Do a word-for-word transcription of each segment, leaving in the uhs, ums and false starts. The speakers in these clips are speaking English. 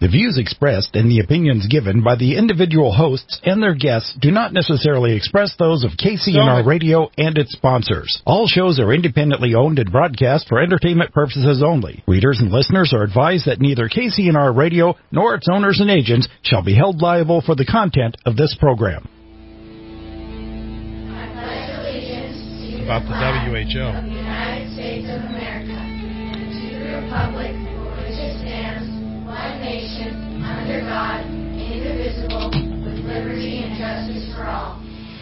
The views expressed and the opinions given by the individual hosts and their guests do not necessarily express those of K C N R Radio and its sponsors. All shows are independently owned and broadcast for entertainment purposes only. Readers and listeners are advised that neither K C N R Radio nor its owners and agents shall be held liable for the content of this program. I pledge allegiance to about the W H O. of the United States of America, and to the republic for which it stands, one nation, under God, indivisible, with liberty and justice for all.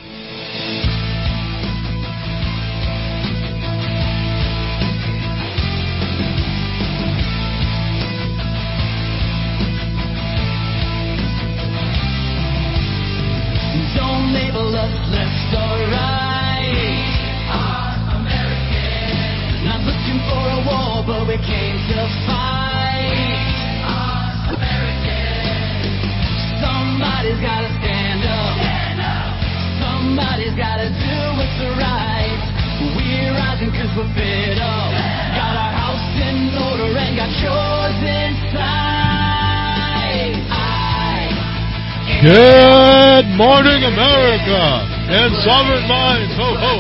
Don't label us left or right. We are American. Not looking for a war, but we came to fight. We are American. Somebody's gotta stand up. Stand up. Somebody's gotta do what's right. We're rising cause we're fed up. Stand got our house in order and got yours inside. I Good morning, America, and sovereign minds, ho, ho,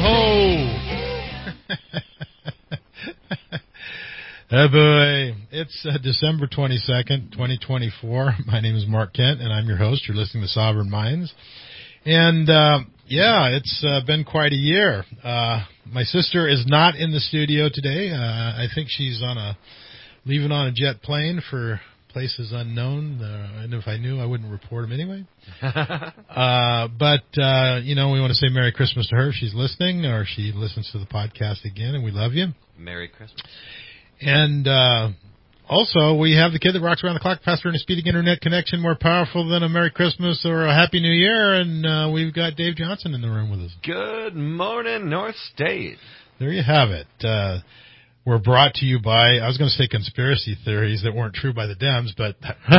ho. Oh, boy. It's uh, December twenty-second, twenty twenty-four. My name is Mark Kent, and I'm your host. You're listening to Sovereign Minds. And, uh, yeah, it's uh, been quite a year. Uh, my sister is not in the studio today. Uh, I think she's on a leaving on a jet plane for places unknown, uh, and if I knew, I wouldn't report them anyway. uh, but, uh, you know, we want to say Merry Christmas to her if she's listening, or she listens to the podcast again, and we love you. Merry Christmas. And uh, also, we have the kid that rocks around the clock, faster than a speeding internet connection, more powerful than a Merry Christmas or a Happy New Year, and uh, we've got Dave Johnson in the room with us. Good morning, North State. There you have it. Uh, We're brought to you by, I was going to say conspiracy theories that weren't true by the Dems, but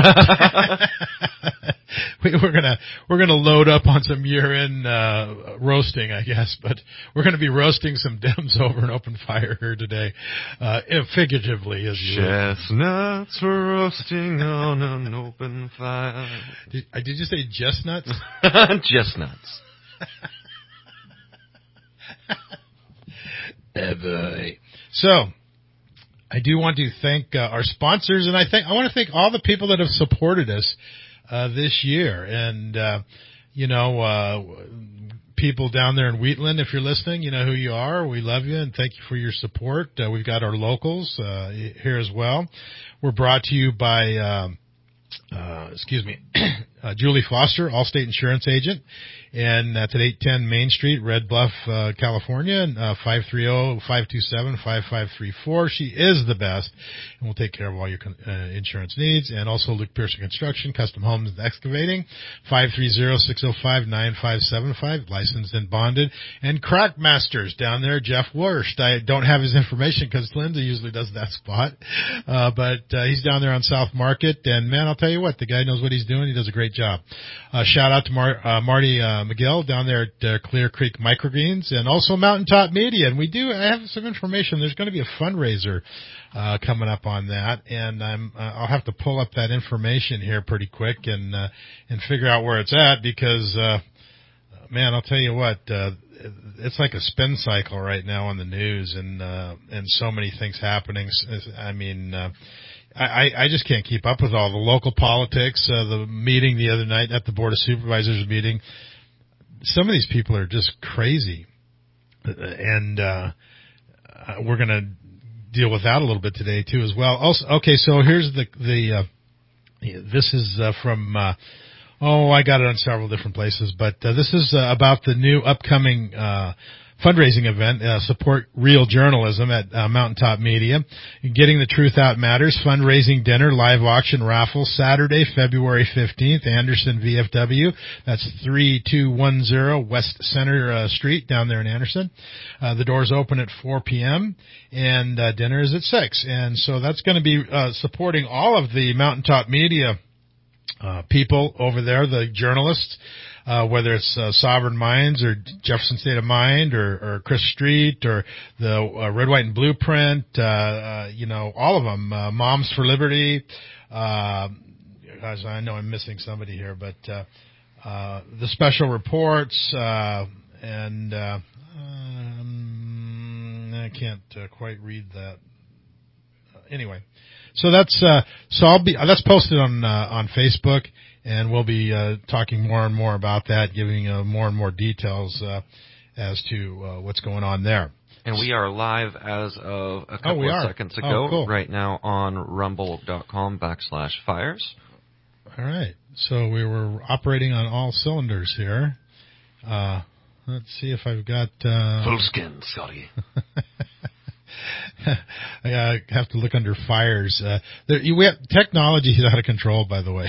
we, we're going to we're going to load up on some year-end uh, roasting, I guess. But we're going to be roasting some Dems over an open fire here today, uh, figuratively, as you Chestnuts roasting on an open fire. Did, uh, did you say chestnuts? Chestnuts. Oh boy. So, I do want to thank uh, our sponsors, and I think I want to thank all the people that have supported us uh, this year. And uh, you know, uh, people down there in Wheatland, if you're listening, you know who you are. We love you, and thank you for your support. Uh, we've got our locals uh, here as well. We're brought to you by, um, uh, excuse me, uh, Julie Foster, Allstate Insurance Agent. And that's at eight ten Main Street, Red Bluff, uh, California, and uh, five three zero, five two seven, five five three four. She is the best, and will take care of all your uh, insurance needs. And also Luke Pearson Construction, Custom Homes and Excavating, five three zero, six zero five, nine five seven five, licensed and bonded. And Crack Masters down there, Jeff Wurst. I don't have his information because Linda usually does that spot, uh, but uh, he's down there on South Market. And, man, I'll tell you what, the guy knows what he's doing. He does a great job. Uh, shout out to Mar- uh, Marty uh, Miguel down there at uh, Clear Creek Microgreens, and also Mountaintop Media. And we do I have some information. There's going to be a fundraiser uh, coming up on that, and I'm uh, I'll have to pull up that information here pretty quick and uh, and figure out where it's at because, uh, man, I'll tell you what, uh, it's like a spin cycle right now on the news, and uh, and so many things happening. I mean. Uh, I, I just can't keep up with all the local politics. Uh, the meeting the other night at the Board of Supervisors meeting, some of these people are just crazy, and uh, we're going to deal with that a little bit today too as well. Also, okay, so here's the the uh, this is uh, from uh, oh I got it on several different places, but uh, this is uh, about the new upcoming Uh, fundraising event, uh, support real journalism at uh, Mountaintop Media. Getting the Truth Out Matters, fundraising dinner, live auction, raffle, Saturday, February fifteenth, Anderson, V F W. That's three two one zero West Center uh, Street down there in Anderson. Uh, the doors open at four p.m., and uh, dinner is at six. And so that's going to be uh, supporting all of the Mountaintop Media uh, people over there, the journalists. Uh, whether it's uh, Sovereign Minds or Jefferson State of Mind or, or Chris Street or the uh, Red, White, and Blueprint, uh, uh, you know, all of them, uh, Moms for Liberty, uh, gosh, I know I'm missing somebody here, but uh, uh, the special reports uh, and uh, um, I can't uh, quite read that. Uh, anyway, so that's uh, so I'll be that's posted on uh, on Facebook, and we'll be uh, talking more and more about that, giving uh, more and more details uh, as to uh, what's going on there. And we are live as of a couple oh, of are. seconds ago, oh, cool. right now on rumble.com backslash fires. All right. So we were operating on all cylinders here. Uh, let's see if I've got... Uh, Full skin, Scotty. I uh, have to look under fires. Uh, there, you, we have, technology is out of control, by the way.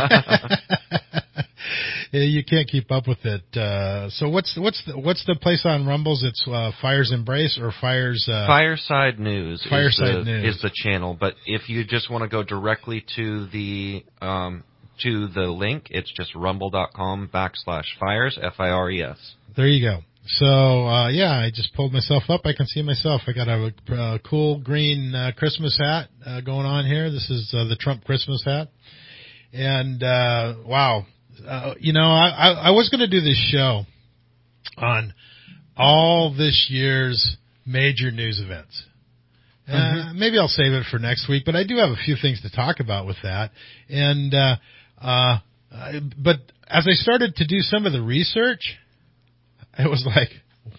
You can't keep up with it. Uh, so what's what's the, what's the place on Rumbles? It's uh, Fires Embrace or Fires... Uh, Fireside News, Fireside is, the, News is the channel. But if you just want to go directly to the um, to the link, it's just rumble.com backslash fires, F I R E S. There you go. So, uh, yeah, I just pulled myself up. I can see myself. I got a, a cool green uh, Christmas hat uh, going on here. This is uh, the Trump Christmas hat. And, uh, wow. Uh, you know, I, I, I was going to do this show on all this year's major news events. Uh, mm-hmm. Maybe I'll save it for next week, but I do have a few things to talk about with that. And, uh, uh, but as I started to do some of the research, it was like,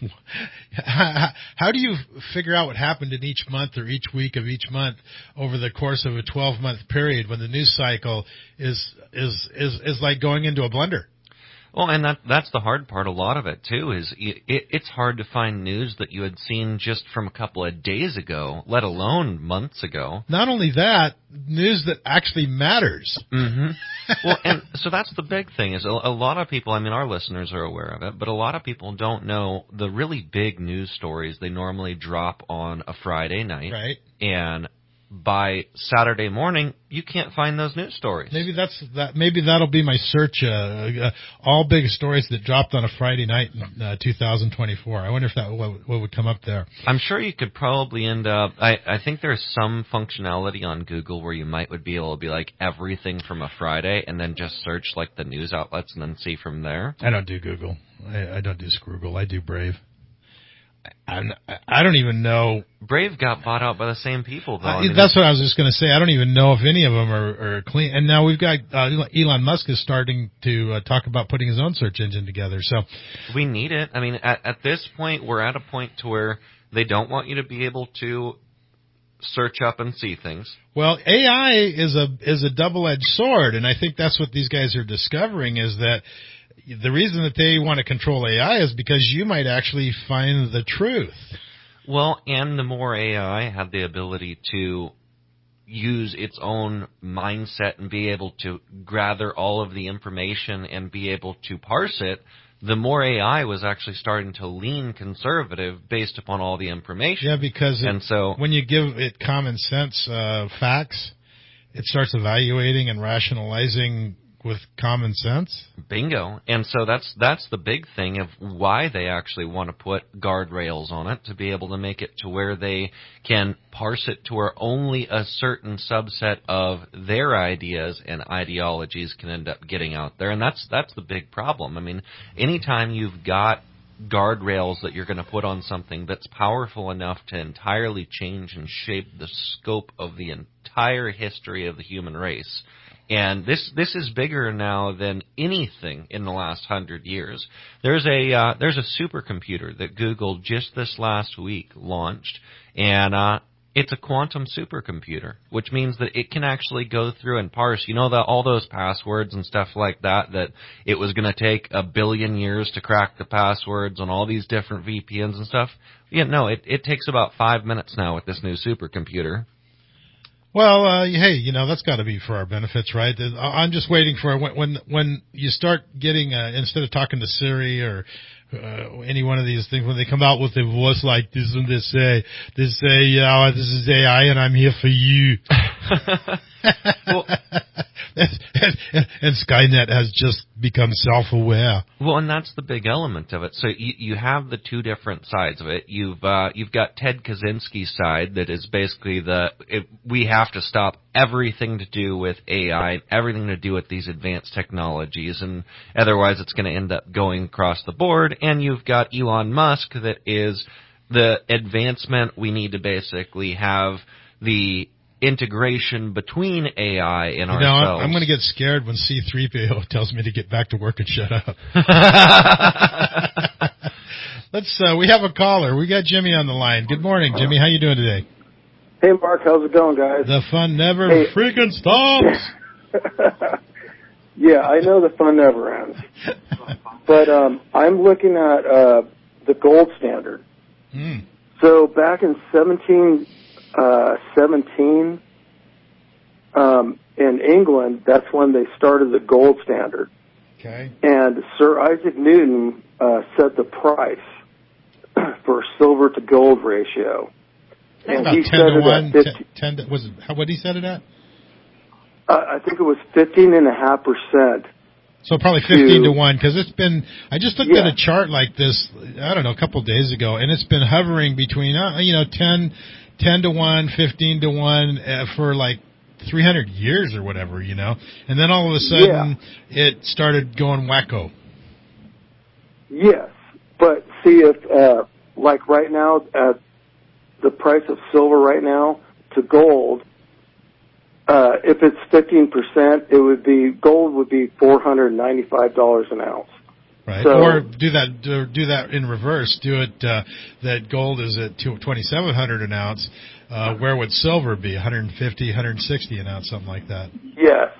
how do you figure out what happened in each month or each week of each month over the course of a twelve-month period when the news cycle is is is is like going into a blender? Well, and that that's the hard part. A lot of it, too, is it, it's hard to find news that you had seen just from a couple of days ago, let alone months ago. Not only that, news that actually matters. Mm-hmm. Well, and so that's the big thing is a, a lot of people, I mean, our listeners are aware of it, but a lot of people don't know the really big news stories they normally drop on a Friday night. Right. And by Saturday morning, you can't find those news stories. Maybe that's that. Maybe that'll be my search. Uh, uh, all big stories that dropped on a Friday night in uh, two thousand twenty-four. I wonder if that what, what would come up there. I'm sure you could probably end up. I, I think there's some functionality on Google where you might would be able to be like everything from a Friday, and then just search like the news outlets and then see from there. I don't do Google. I, I don't do Scroogle. I do Brave. I'm, I don't even know. Brave got bought out by the same people, though. Uh, I mean, that's what I was just going to say. I don't even know if any of them are, are clean. And now we've got uh, Elon Musk is starting to uh, talk about putting his own search engine together. So we need it. I mean, at, at this point, we're at a point to where they don't want you to be able to search up and see things. Well, A I is a is a double-edged sword, and I think that's what these guys are discovering is that the reason that they want to control A I is because you might actually find the truth. Well, and the more A I had the ability to use its own mindset and be able to gather all of the information and be able to parse it, the more A I was actually starting to lean conservative based upon all the information. Yeah, because and it, so, when you give it common sense uh, facts, it starts evaluating and rationalizing with common sense. Bingo. And so that's that's the big thing of why they actually want to put guardrails on it, to be able to make it to where they can parse it to where only a certain subset of their ideas and ideologies can end up getting out there. And that's that's the big problem. I mean, anytime you've got guardrails that you're going to put on something that's powerful enough to entirely change and shape the scope of the entire history of the human race. And this this is bigger now than anything in the last hundred years. There's a uh, there's a supercomputer that Google just this last week launched, and uh, it's a quantum supercomputer, which means that it can actually go through and parse. You know that all those passwords and stuff like that, that it was going to take a billion years to crack the passwords on all these different V P Ns and stuff. Yeah, no, it it takes about five minutes now with this new supercomputer. Well, uh, hey, you know, that's got to be for our benefits, right? I'm just waiting for when when, when you start getting, uh, instead of talking to Siri or uh, any one of these things, when they come out with a voice like this and they say, they say, yeah, this is A I and I'm here for you. Well, and, and Skynet has just become self-aware. Well, and that's the big element of it. So you, you have the two different sides of it. You've uh, you've got Ted Kaczynski's side that is basically the it, we have to stop everything to do with A I, everything to do with these advanced technologies, and otherwise it's going to end up going across the board. And you've got Elon Musk that is the advancement. We need to basically have the integration between A I and you know, ourselves. I'm going to get scared when C three P O tells me to get back to work and shut up. Let's. Uh, we have a caller. We got Jimmy on the line. Good morning, Jimmy. How you doing today? Hey, Mark. How's it going, guys? The fun never hey. freaking stops. Yeah, I know the fun never ends. But um, I'm looking at uh, the gold standard. Mm. So back in seventeen seventeen, um, in England, that's when they started the gold standard. Okay. And Sir Isaac Newton uh, set the price for silver to gold ratio. And about he ten set to it one. at fifty, ten, ten to, was it? How, what did he set it at? Uh, I think it was fifteen and a half percent. So probably fifteen to one, because it's been. I just looked yeah. at a chart like this. I don't know, a couple of days ago, and it's been hovering between uh, you know ten, ten to one, fifteen to one uh, for like three hundred years or whatever, you know. And then all of a sudden, yeah. it started going wacko. Yes, but see if uh, like right now at the price of silver right now to gold. Uh, if it's fifteen percent, it would be, gold would be four hundred ninety-five dollars an ounce. Right. So, or do that, do, do that in reverse. Do it, uh, that gold is at twenty-seven hundred an ounce. Uh, where would silver be? one fifty, one sixty an ounce, something like that. Yes.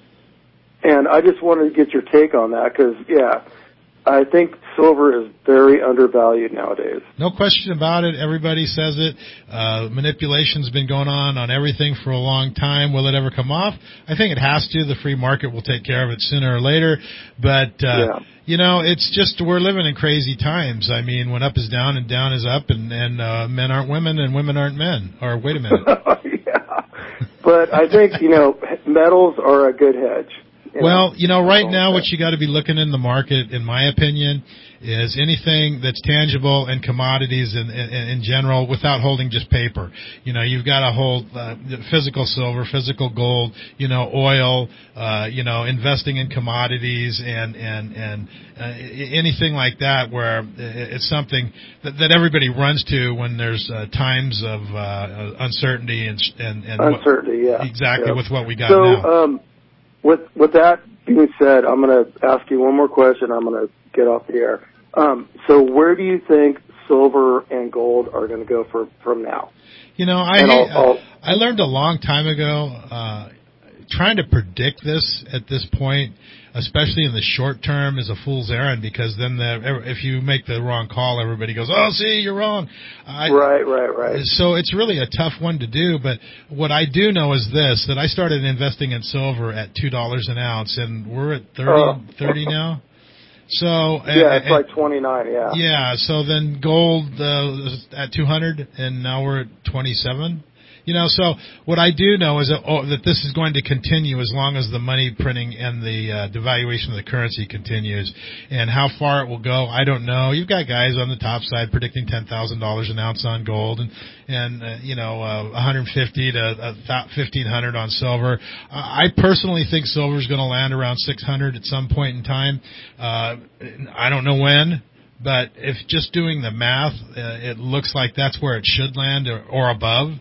And I just wanted to get your take on that because, yeah, I think silver is very undervalued nowadays. No question about it. Everybody says it. Uh, manipulation's been going on on everything for a long time. Will it ever come off? I think it has to. The free market will take care of it sooner or later. But, uh, yeah. you know, it's just we're living in crazy times. I mean, when up is down and down is up, and, and uh, men aren't women and women aren't men. Or wait a minute. Yeah. But I think, you know, metals are a good hedge. You well, know, you know, right now what you got to be looking in the market, in my opinion, is anything that's tangible and commodities in, in, in general without holding just paper. You know, you've got to hold uh, physical silver, physical gold, you know, oil, uh, you know, investing in commodities and, and, and uh, anything like that where it's something that, that everybody runs to when there's uh, times of uh, uncertainty and, and, and uncertainty, what, yeah. Exactly yeah. with what we got so, now. Um, With with that being said, I'm going to ask you one more question. I'm going to get off the air. Um, so where do you think silver and gold are going to go for, from now? You know, I hate, I'll, I'll, I learned a long time ago uh, trying to predict this at this point, especially in the short term, is a fool's errand because then the, if you make the wrong call, everybody goes, oh, see, you're wrong. I, right, right, right. So it's really a tough one to do, but what I do know is this, that I started investing in silver at two dollars an ounce, and we're at thirty, uh, thirty now. So yeah, it's and, like twenty-nine, yeah. Yeah, so then gold uh, at two hundred, and now we're at twenty-seven. You know, so what I do know is that, oh, that this is going to continue as long as the money printing and the uh, devaluation of the currency continues. And how far it will go, I don't know. You've got guys on the top side predicting ten thousand dollars an ounce on gold and, and uh, you know, uh, one fifty to fifteen hundred on silver. Uh, I personally think silver is going to land around six hundred at some point in time. Uh, I don't know when. But if just doing the math, uh, it looks like that's where it should land or, or above.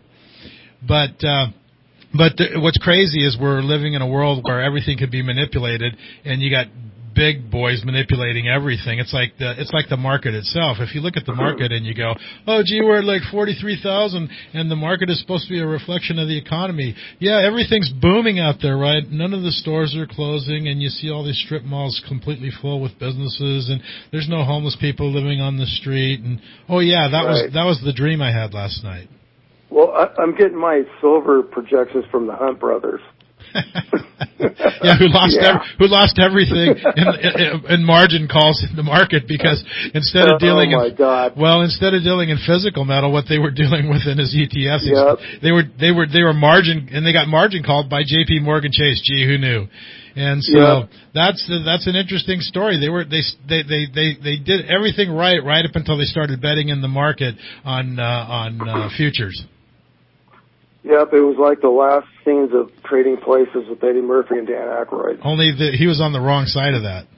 But uh, but the, what's crazy is we're living in a world where everything can be manipulated, and you got big boys manipulating everything. It's like the it's like the market itself. If you look at the market and you go, oh, gee, we're at like forty-three thousand, and the market is supposed to be a reflection of the economy. Yeah, everything's booming out there, right? None of the stores are closing, and you see all these strip malls completely full with businesses, and there's no homeless people living on the street. And oh yeah, that right. was that was the dream I had last night. Well, I, I'm getting my silver projections from the Hunt brothers. yeah, who lost Yeah. Every, who lost everything in, in, in margin calls in the market because instead of dealing oh my in God. well, instead of dealing in physical metal, what they were dealing with in his E T Fs, Yep. they were they were they were margin and they got margin called by J P Morgan Chase. Gee, who knew? And so Yep. that's that's an interesting story. They were they they they they they did everything right right up until they started betting in the market on uh, on uh, futures. Yep, it was like the last scenes of Trading Places with Eddie Murphy and Dan Aykroyd. Only the, he was on the wrong side of that.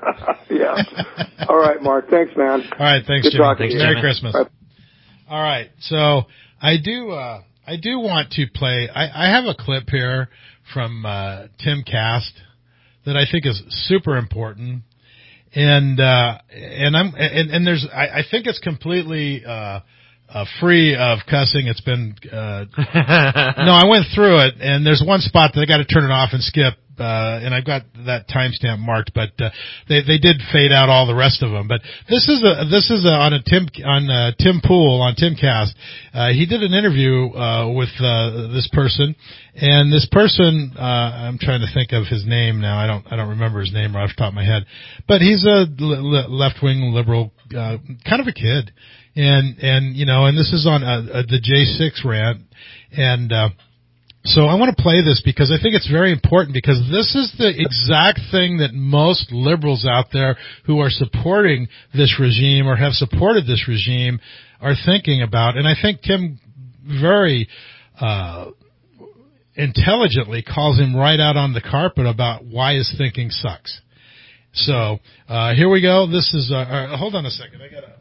yeah. All right, Mark. Thanks, man. All right, thanks, Good Jimmy. talking Thanks, to you. Merry Christmas. Bye. All right, so I do uh, I do want to play. I, I have a clip here from uh, Tim Cast that I think is super important, and uh, and I'm and, and there's I, I think it's completely uh, uh, free of cussing. It's been uh, no, I went through it, and there's one spot that I got to turn it off and skip. Uh, and I've got that timestamp marked, but uh, they they did fade out all the rest of them. But this is a this is a, on a Tim on uh, Tim Pool on Timcast. Uh, he did an interview uh, with uh, this person, and this person uh, I'm trying to think of his name now. I don't I don't remember his name right off the top of my head, but he's a l- left wing liberal, uh, kind of a kid, and and you know, and this is on uh, uh, the J six rant, and. Uh, So I want to play this because I think it's very important because this is the exact thing that most liberals out there who are supporting this regime or have supported this regime are thinking about. And I think Tim very uh intelligently calls him right out on the carpet about why his thinking sucks. So uh here we go. This is uh, uh hold on a second. I got to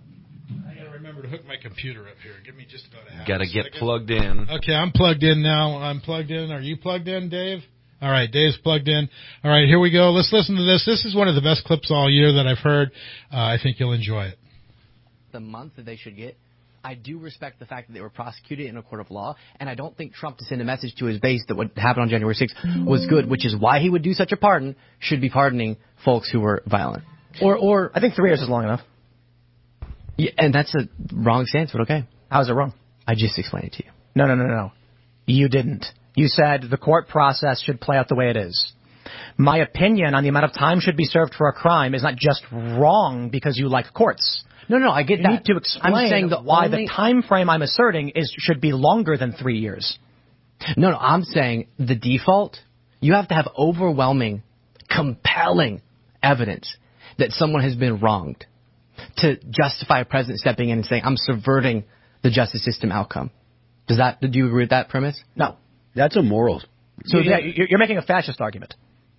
to hook my computer up here. Give me just about a half Got to a get second. plugged in. Okay, I'm plugged in now. I'm plugged in. Are you plugged in, Dave? All right, Dave's plugged in. All right, here we go. Let's listen to this. This is one of the best clips all year that I've heard. Uh, I think you'll enjoy it. The month that they should get. I do respect the fact that they were prosecuted in a court of law, and I don't think Trump to send a message to his base that what happened on January sixth was good, which is why he would do such a pardon, should be pardoning folks who were violent. Or, or I think three years is long enough. Yeah, and that's a wrong stance, but okay. How's it wrong? I just explained it to you. No, no, no, no. You didn't. You said the court process should play out the way it is. My opinion on the amount of time should be served for a crime is not just wrong because you like courts. No, no, I get you that. You need to explain I'm saying the why only... the time frame I'm asserting is should be longer than three years. No, no, I'm saying the default, you have to have overwhelming, compelling evidence that someone has been wronged to justify a president stepping in and saying, I'm subverting the justice system outcome. Does that, do you agree with that premise? No. That's immoral. So yeah, you're making a fascist argument.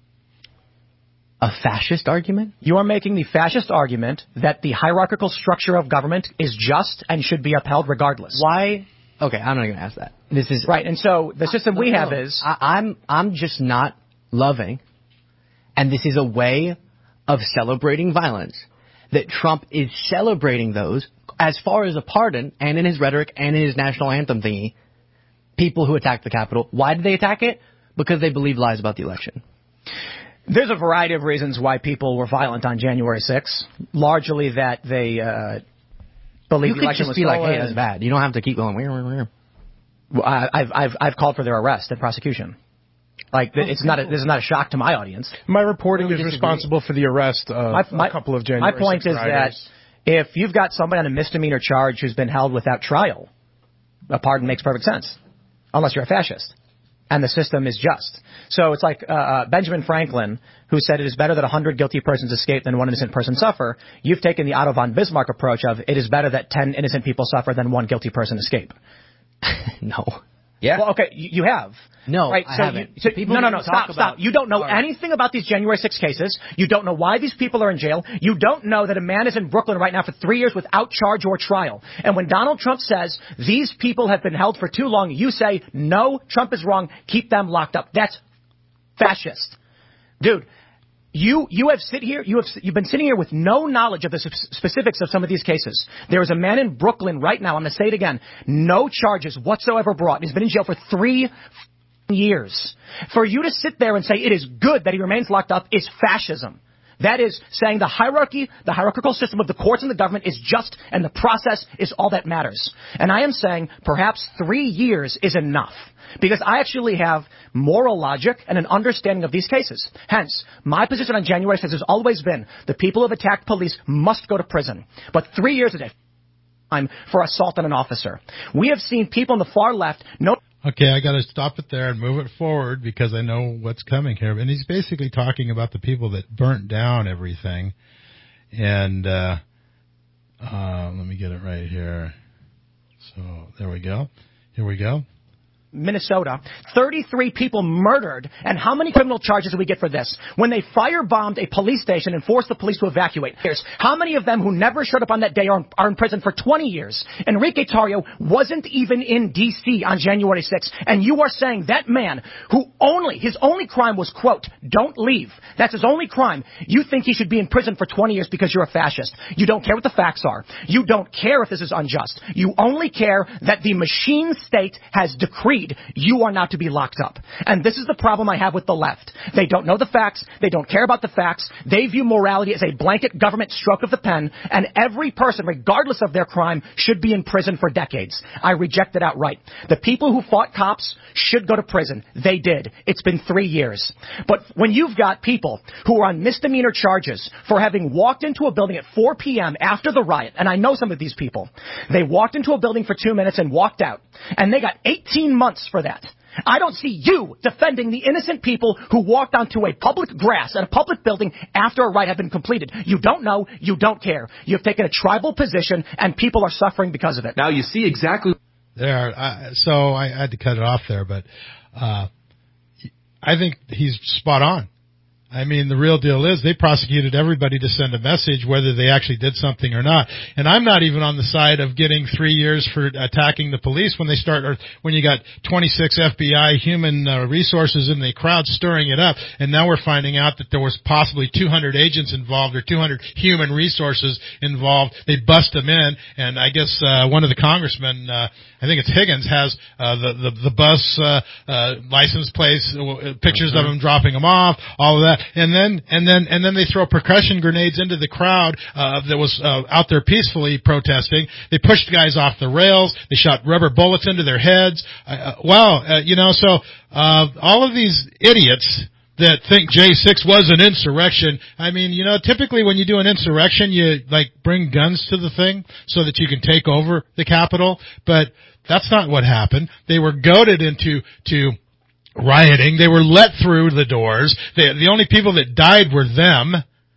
A fascist argument? You are making the fascist argument that the hierarchical structure of government is just and should be upheld regardless. Why? Okay, I'm not going to ask that. This is right, and so the system I, we no, have is I, I'm I'm just not loving, and this is a way of celebrating violence. That Trump is celebrating those as far as a pardon and in his rhetoric and in his national anthem thingy, people who attacked the Capitol. Why did they attack it? Because they believe lies about the election. There's a variety of reasons why people were violent on January sixth. Largely that they uh, believe you the election was was be stolen. like, hey, that's bad. You don't have to keep going. Well, I, I've I've I've called for their arrest and prosecution. Like, oh, it's not a, this is not a shock to my audience. My reporting is responsible for the arrest of my, my, a couple of January My point is riders. that if you've got somebody on a misdemeanor charge who's been held without trial, a pardon makes perfect sense, unless you're a fascist, and the system is just. So it's like uh, uh, Benjamin Franklin, who said it is better that a hundred guilty persons escape than one innocent person suffer. You've taken the Otto von Bismarck approach of it is better that ten innocent people suffer than one guilty person escape. No. Yeah. Well, okay, you, you have. No, right, I so haven't. You, so, people no, no, no, stop, stop, stop. You don't know right. anything about these January sixth cases. You don't know why these people are in jail. You don't know that a man is in Brooklyn right now for three years without charge or trial. And when Donald Trump says these people have been held for too long, you say, no, Trump is wrong, keep them locked up. That's fascist. Dude. You you have sit here you have you've been sitting here with no knowledge of the specifics of some of these cases. There is a man in Brooklyn right now. I'm going to say it again. No charges whatsoever brought. He's been in jail for three years. For you to sit there and say it is good that he remains locked up is fascism. That is saying the hierarchy, the hierarchical system of the courts and the government is just, and the process is all that matters. And I am saying perhaps three years is enough. Because I actually have moral logic and an understanding of these cases. Hence, my position on January sixth has always been the people who have attacked police must go to prison. But three years is a time for assault on an officer. We have seen people on the far left... No- Okay, I got to stop it there and move it forward because I know what's coming here. And he's basically talking about the people that burnt down everything. And uh, uh, let me get it right here. So there we go. Here we go. Minnesota, thirty-three people murdered, and how many criminal charges did we get for this? When they firebombed a police station and forced the police to evacuate. How many of them who never showed up on that day are, are in prison for twenty years? Enrique Tarrio wasn't even in D C on January sixth, and you are saying that man who only, his only crime was, quote, don't leave. That's his only crime. You think he should be in prison for twenty years because you're a fascist. You don't care what the facts are. You don't care if this is unjust. You only care that the machine state has decreed you are not to be locked up. And this is the problem I have with the left. They don't know the facts. They don't care about the facts. They view morality as a blanket government stroke of the pen, and every person, regardless of their crime, should be in prison for decades. I reject it outright. The people who fought cops should go to prison. They did. It's been three years. But when you've got people who are on misdemeanor charges for having walked into a building at four p.m. after the riot, and I know some of these people, they walked into a building for two minutes and walked out, and they got eighteen months for that. I don't see you defending the innocent people who walked onto a public grass at a public building after a riot had been completed. You don't know. You don't care. You've taken a tribal position, and people are suffering because of it. Now you see exactly... There. Uh, so I had to cut it off there, but uh, I think he's spot on. I mean, the real deal is they prosecuted everybody to send a message, whether they actually did something or not. And I'm not even on the side of getting three years for attacking the police when they start, or when you got twenty-six F B I human uh, resources in the crowd stirring it up. And now we're finding out that there was possibly two hundred agents involved or two hundred human resources involved. They bust them in. And I guess uh, one of the congressmen, uh, I think it's Higgins, has uh, the, the, the bus uh, uh, license plates, uh, pictures mm-hmm. of him dropping them off, all of that. And then, and then, and then they throw percussion grenades into the crowd, uh, that was, uh, out there peacefully protesting. They pushed guys off the rails. They shot rubber bullets into their heads. Uh, wow. Uh, you know, so, uh, all of these idiots that think J six was an insurrection. I mean, you know, typically when you do an insurrection, you, like, bring guns to the thing so that you can take over the Capitol. But that's not what happened. They were goaded into, to, rioting. They were let through the doors. They, the only people that died were them.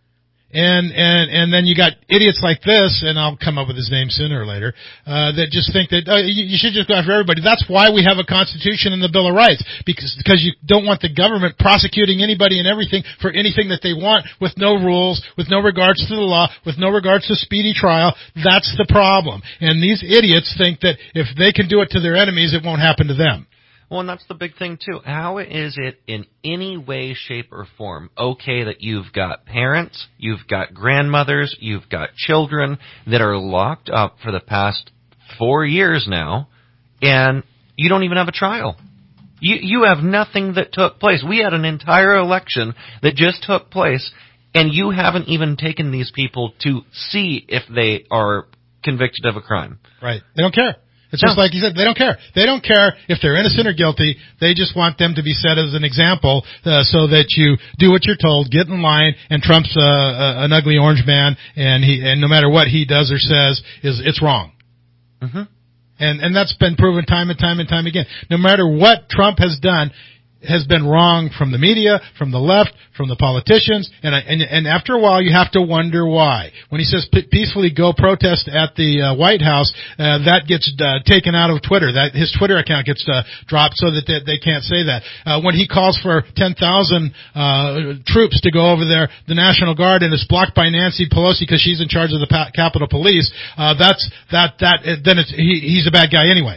And, and, and then you got idiots like this, and I'll come up with his name sooner or later, uh, that just think that, oh, you, you should just go after everybody. That's why we have a Constitution and the Bill of Rights. Because, because you don't want the government prosecuting anybody and everything for anything that they want with no rules, with no regards to the law, with no regards to speedy trial. That's the problem. And these idiots think that if they can do it to their enemies, it won't happen to them. Well, and that's the big thing, too. How is it in any way, shape, or form okay that you've got parents, you've got grandmothers, you've got children that are locked up for the past four years now, and you don't even have a trial? You, you have nothing that took place. We had an entire election that just took place, and you haven't even taken these people to see if they are convicted of a crime. Right. They don't care. It's just no. like you said, they don't care. They don't care if they're innocent or guilty. They just want them to be set as an example uh, so that you do what you're told, get in line, and Trump's uh, uh, an ugly orange man, and he and no matter what he does or says, is it's wrong. Mm-hmm. And and that's been proven time and time and time again. No matter what Trump has done, has been wrong from the media, from the left, from the politicians, and and, and after a while you have to wonder why. When he says peacefully go protest at the uh, White House, uh, that gets uh, taken out of Twitter. That his Twitter account gets uh, dropped so that they, they can't say that. Uh, when he calls for ten thousand uh, troops to go over there, the National Guard, and it's blocked by Nancy Pelosi because she's in charge of the pa- Capitol Police, uh, that's that that then it's he, he's a bad guy anyway.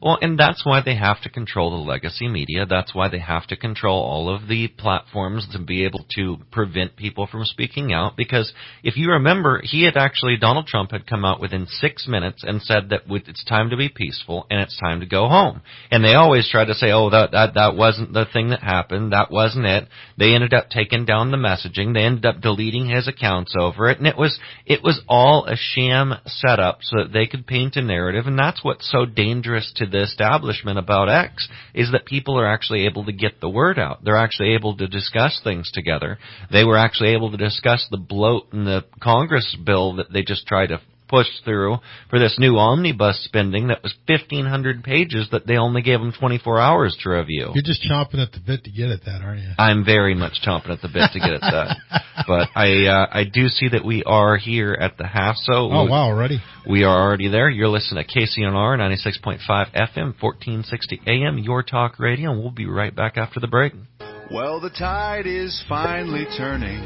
Well, and that's why they have to control the legacy media. That's why they have to control all of the platforms to be able to prevent people from speaking out. Because if you remember, he had actually, Donald Trump had come out within six minutes and said that it's time to be peaceful and it's time to go home. And they always try to say, oh, that, that, that wasn't the thing that happened. That wasn't it. They ended up taking down the messaging. They ended up deleting his accounts over it. And it was, it was all a sham setup so that they could paint a narrative. And that's what's so dangerous to the establishment about X, is that people are actually able to get the word out. They're actually able to discuss things together. They were actually able to discuss the bloat in the Congress bill that they just tried to push through for this new omnibus spending that was fifteen hundred pages that they only gave them twenty-four hours to review. You're just chomping at the bit to get at that, aren't you? I'm very much chomping at the bit to get at that. But I uh, I do see that we are here at the half. So oh, wow, already? We are already there. You're listening to K C N R ninety-six point five F M, fourteen sixty A M, Your Talk Radio, and we'll be right back after the break. Well, the tide is finally turning,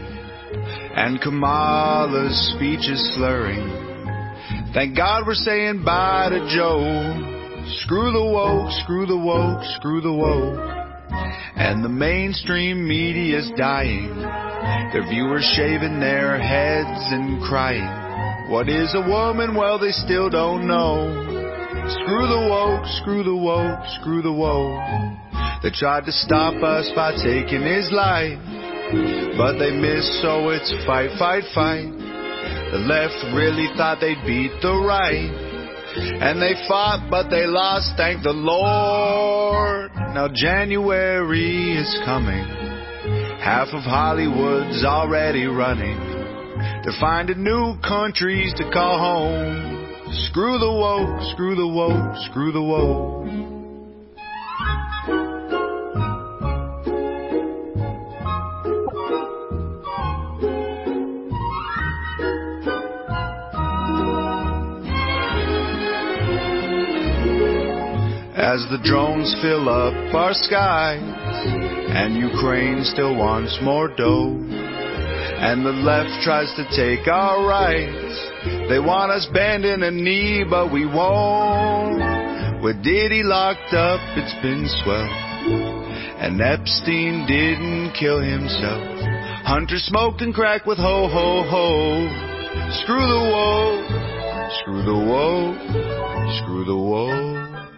and Kamala's speech is slurring. Thank God we're saying bye to Joe. Screw the woke, screw the woke, screw the woke. And the mainstream media's dying, their viewers shaving their heads and crying. What is a woman? Well, they still don't know. Screw the woke, screw the woke, screw the woke. They tried to stop us by taking his life, but they missed, so it's fight, fight, fight. The left really thought they'd beat the right, and they fought, but they lost, thank the Lord. Now January is coming, half of Hollywood's already running. They're finding new countries to call home. Screw the woke, screw the woke, screw the woke. As the drones fill up our skies, and Ukraine still wants more dough, and the left tries to take our rights. They want us bending a knee, but we won't. With Diddy locked up, it's been swell, and Epstein didn't kill himself. Hunter smoked and crack with ho ho ho. Screw the woke, screw the woke, screw the woke.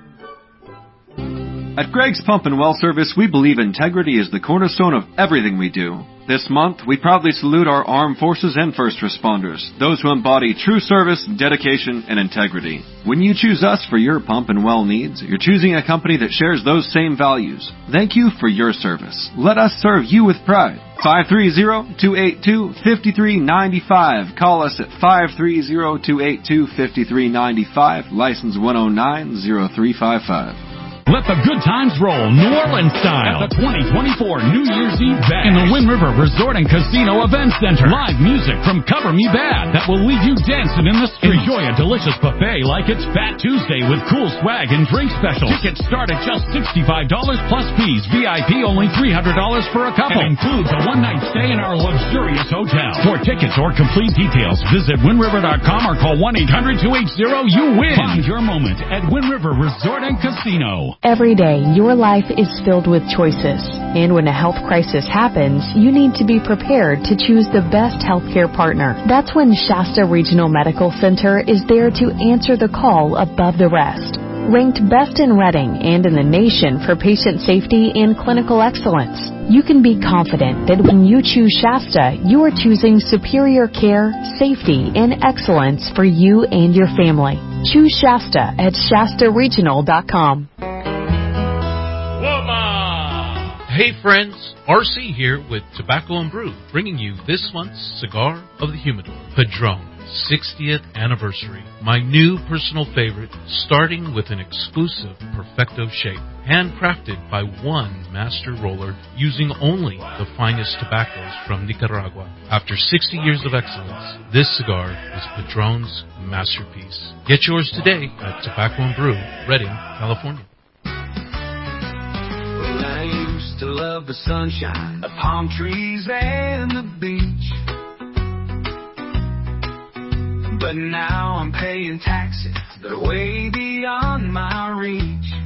At Greg's Pump and Well Service, we believe integrity is the cornerstone of everything we do. This month, we proudly salute our armed forces and first responders, those who embody true service, dedication, and integrity. When you choose us for your pump and well needs, you're choosing a company that shares those same values. Thank you for your service. Let us serve you with pride. five three zero, two eight two, five three nine five. Call us at five three zero, two eight two, five three nine five. License one oh nine, oh three five five. Let the good times roll New Orleans style at the twenty twenty-four New Year's Eve Bash in the Wind River Resort and Casino Event Center. Live music from Cover Me Bad that will leave you dancing in the streets. Enjoy a delicious buffet like it's Fat Tuesday with cool swag and drink specials. Tickets start at just sixty-five dollars plus fees. V I P only three hundred dollars for a couple. And includes a one-night stay in our luxurious hotel. For tickets or complete details, visit wind river dot com or call one eight hundred, two eight zero, you win. Find your moment at Wind River Resort and Casino. Every day, your life is filled with choices. And when a health crisis happens, you need to be prepared to choose the best healthcare partner. That's when Shasta Regional Medical Center is there to answer the call above the rest. Ranked best in Reading and in the nation for patient safety and clinical excellence, you can be confident that when you choose Shasta, you are choosing superior care, safety, and excellence for you and your family. Choose Shasta at shasta regional dot com. Hey friends, R C here with Tobacco and Brew, bringing you this month's Cigar of the Humidor, Padron, sixtieth Anniversary. My new personal favorite, starting with an exclusive Perfecto shape, handcrafted by one master roller using only the finest tobaccos from Nicaragua. After sixty years of excellence, this cigar is Padron's masterpiece. Get yours today at Tobacco and Brew, Redding, California. To love the sunshine, the palm trees and the beach, but now I'm paying taxes that are way beyond my reach.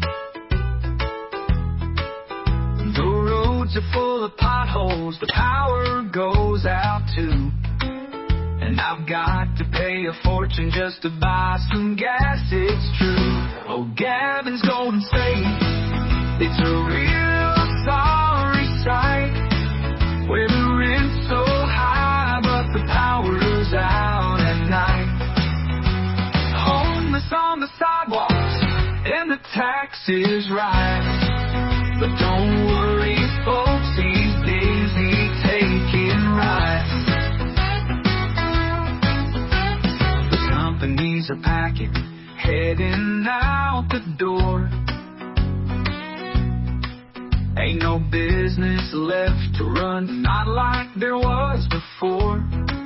potholes, the power goes out too. And I've got to pay a fortune just to buy some gas, it's true. Oh, Gavin's Golden State, it's a real sorry sight, where the rent's so high, but the power's out at night. Homeless on the sidewalks, and the taxes rise. But don't worry, folks, he's busy taking rides. The companies are packing, heading out the door. Ain't no business left to run, not like there was before.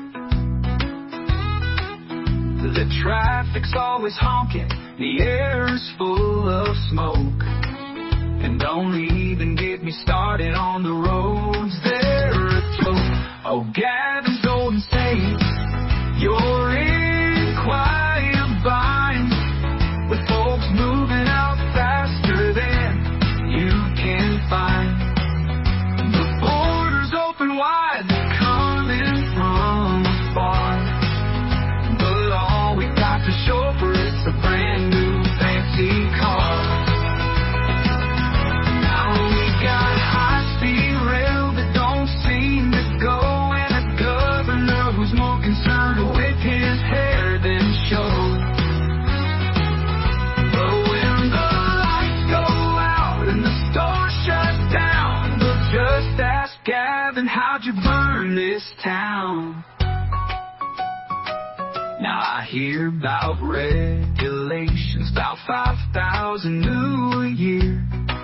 The traffic's always honking, the air's full of smoke. And don't even get me started on the roads there afloat. Oh, Gavin's Golden State, you're in quite a bind, with folks moving out faster than you can find. The border's open wide, they're coming from afar, but all we got to show for it's a brand new fancy car. Now we got high-speed rail that don't seem to go, and a governor who's more concerned with his hair than show. But when the lights go out and the store shuts down, they'll just ask Gavin, how'd you burn this town? Now I hear about regulations, about five thousand new a year.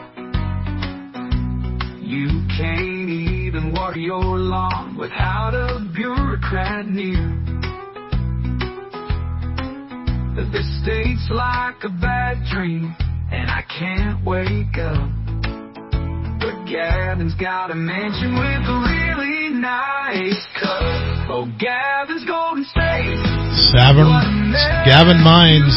You can't even water your lawn without a bureaucrat near. This state's like a bad dream, and I can't wake up. But Gavin's got a mansion with a really nice cut. Oh, Gavin's Golden State. Savin, Gavin Mines.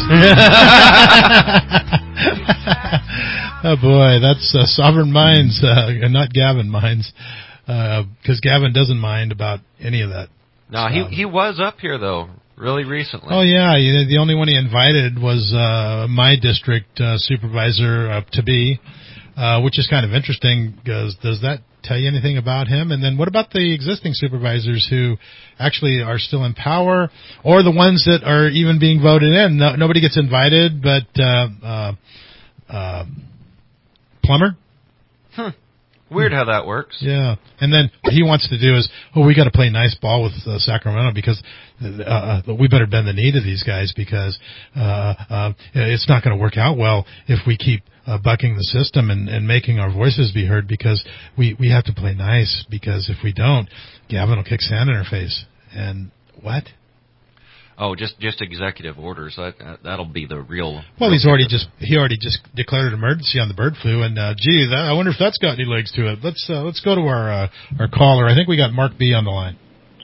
Oh boy, that's uh, Sovereign Minds, uh, not Gavin Mines, because uh, Gavin doesn't mind about any of that. No, he he was up here though, really recently. Oh yeah, you, the only one he invited was uh, my district uh, supervisor uh, to be, uh, which is kind of interesting. Because does that tell you anything about him? And then what about the existing supervisors who actually are still in power, or the ones that are even being voted in? No, nobody gets invited, but uh, uh, uh, Plummer. Hmm. Weird how that works. Yeah, and then what he wants to do is, oh, we got to play nice ball with uh, Sacramento because uh, we better bend the knee to these guys because uh, uh, it's not going to work out well if we keep uh, bucking the system and, and making our voices be heard, because we, we have to play nice, because if we don't, Gavin will kick sand in our face. And what? Oh, just just executive orders. That uh, that'll be the real. Well, real he's already just he already just declared an emergency on the bird flu, and uh, gee, that, I wonder if that's got any legs to it. Let's uh, let's go to our uh, our caller. I think we got Mark B on the line.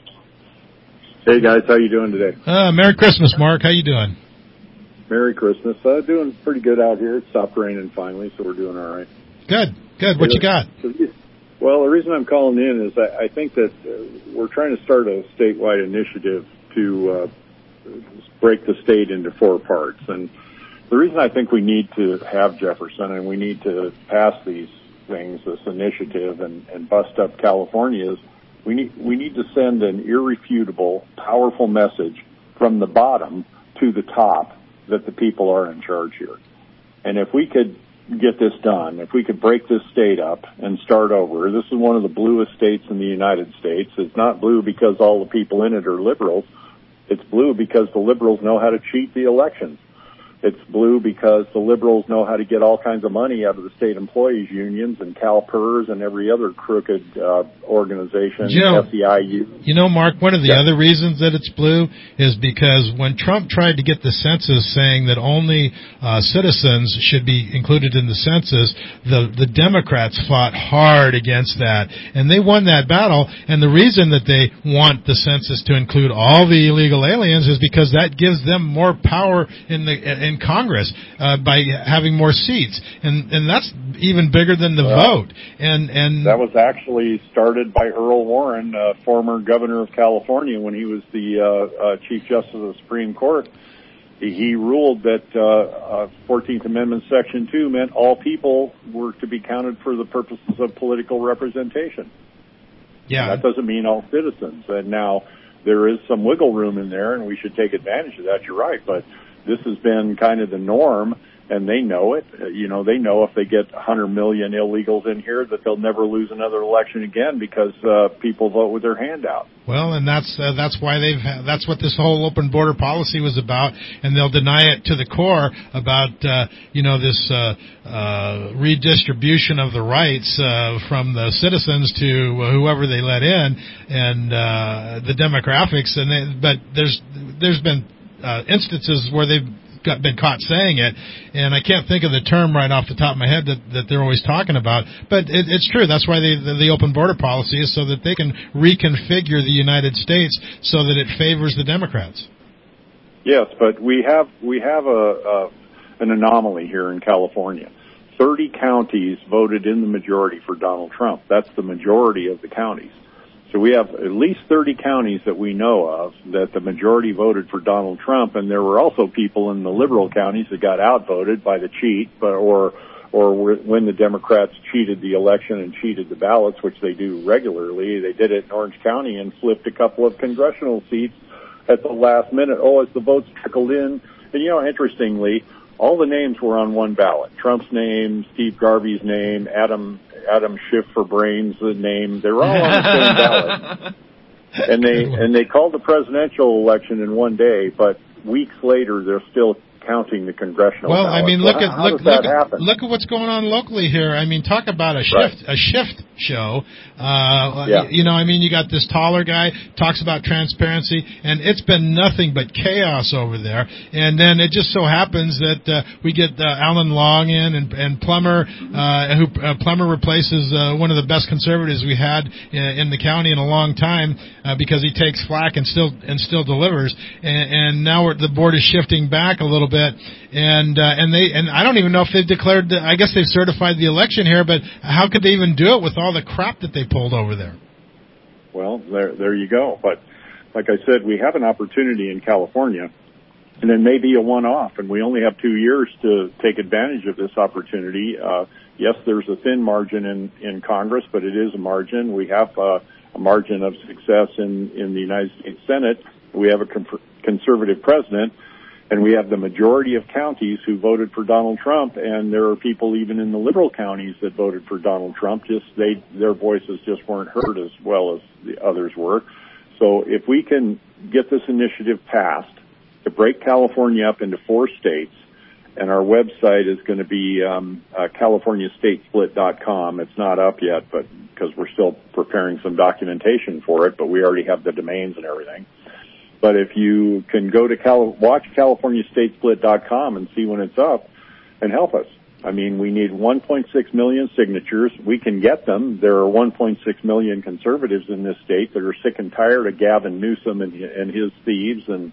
Hey guys, how you doing today? Uh, Merry Christmas, Mark. How you doing? Merry Christmas. Uh, doing pretty good out here. It stopped raining finally, so we're doing all right. Good, good. What you got? Well, the reason I'm calling in is I, I think that uh, we're trying to start a statewide initiative to uh, break the state into four parts. And the reason I think we need to have Jefferson and we need to pass these things, this initiative, and, and bust up California is we need, we need to send an irrefutable, powerful message from the bottom to the top that the people are in charge here. And if we could get this done, if we could break this state up and start over, this is one of the bluest states in the United States. It's not blue because all the people in it are liberals. It's blue because the liberals know how to cheat the elections. It's blue because the liberals know how to get all kinds of money out of the state employees unions and CalPERS and every other crooked uh, organization, you know, S E I U. You know, Mark, one of the yeah. other reasons that it's blue is because when Trump tried to get the census saying that only uh, citizens should be included in the census, the, the Democrats fought hard against that, and they won that battle. And the reason that they want the census to include all the illegal aliens is because that gives them more power in the in in Congress uh, by having more seats, and and that's even bigger than the well, vote. And and that was actually started by Earl Warren, uh, former governor of California, when he was the uh, uh, Chief Justice of the Supreme Court. He, he ruled that uh, uh, fourteenth Amendment Section two meant all people were to be counted for the purposes of political representation. Yeah, and that doesn't mean all citizens. And now there is some wiggle room in there, and we should take advantage of that. You're right, but this has been kind of the norm. And they know it. You know, they know if they get one hundred million illegals in here that they'll never lose another election again because uh, people vote with their hand out. Well, and that's uh, that's why they've that's what this whole open border policy was about, and they'll deny it to the core about uh, you know this uh, uh, redistribution of the rights uh, from the citizens to whoever they let in, and uh, the demographics. And they, but there's there's been uh, instances where they've got been caught saying it, and I can't think of the term right off the top of my head that, that they're always talking about, but it, it's true. That's why they, the, the open border policy is so that they can reconfigure the United States so that it favors the Democrats. Yes, but we have we have a, a an anomaly here in California. thirty counties voted in the majority for Donald Trump. That's the majority of the counties. So we have at least thirty counties that we know of that the majority voted for Donald Trump, and there were also people in the liberal counties that got outvoted by the cheat, but, or or when the Democrats cheated the election and cheated the ballots, which they do regularly. They did it in Orange County and flipped a couple of congressional seats at the last minute. Oh, as the votes trickled in. And, you know, interestingly, all the names were on one ballot. Trump's name, Steve Garvey's name, Adam Adam Schiff for Brains' name. They were all on the same ballot. And they and they called the presidential election in one day, but weeks later they're still counting the congressional well, ballots. I mean, so look how, at how look does that look, happen? look at what's going on locally here. I mean, talk about a shift Right. a shift show. Uh, yeah. You know, I mean, you got this taller guy talks about transparency, and it's been nothing but chaos over there. And then it just so happens that uh, we get uh, Alan Long in, and, and Plummer, uh, who uh, Plummer replaces uh, one of the best conservatives we had in, in the county in a long time uh, because he takes flack and still and still delivers. And, and now we're, the board is shifting back a little bit. And uh, and they and I don't even know if they've declared. The, I guess they've certified the election here, but how could they even do it with all the crap that they pulled over there? Well, there there you go. But like I said, we have an opportunity in California, and it may be a one-off, and we only have two years to take advantage of this opportunity. Uh, yes, there's a thin margin in in Congress, but it is a margin. We have uh, a margin of success in in the United States Senate. We have a com- conservative president. And we have the majority of counties who voted for Donald Trump, and there are people even in the liberal counties that voted for Donald Trump. Just they, their voices just weren't heard as well as the others were. So if we can get this initiative passed to break California up into four states, and our website is going to be um, uh, california state split dot com. It's not up yet, but because we're still preparing some documentation for it, but we already have the domains and everything. But if you can go to Cal- watch california state split dot com and see when it's up and help us. I mean, we need one point six million signatures. We can get them. There are one point six million conservatives in this state that are sick and tired of Gavin Newsom and, and his thieves. And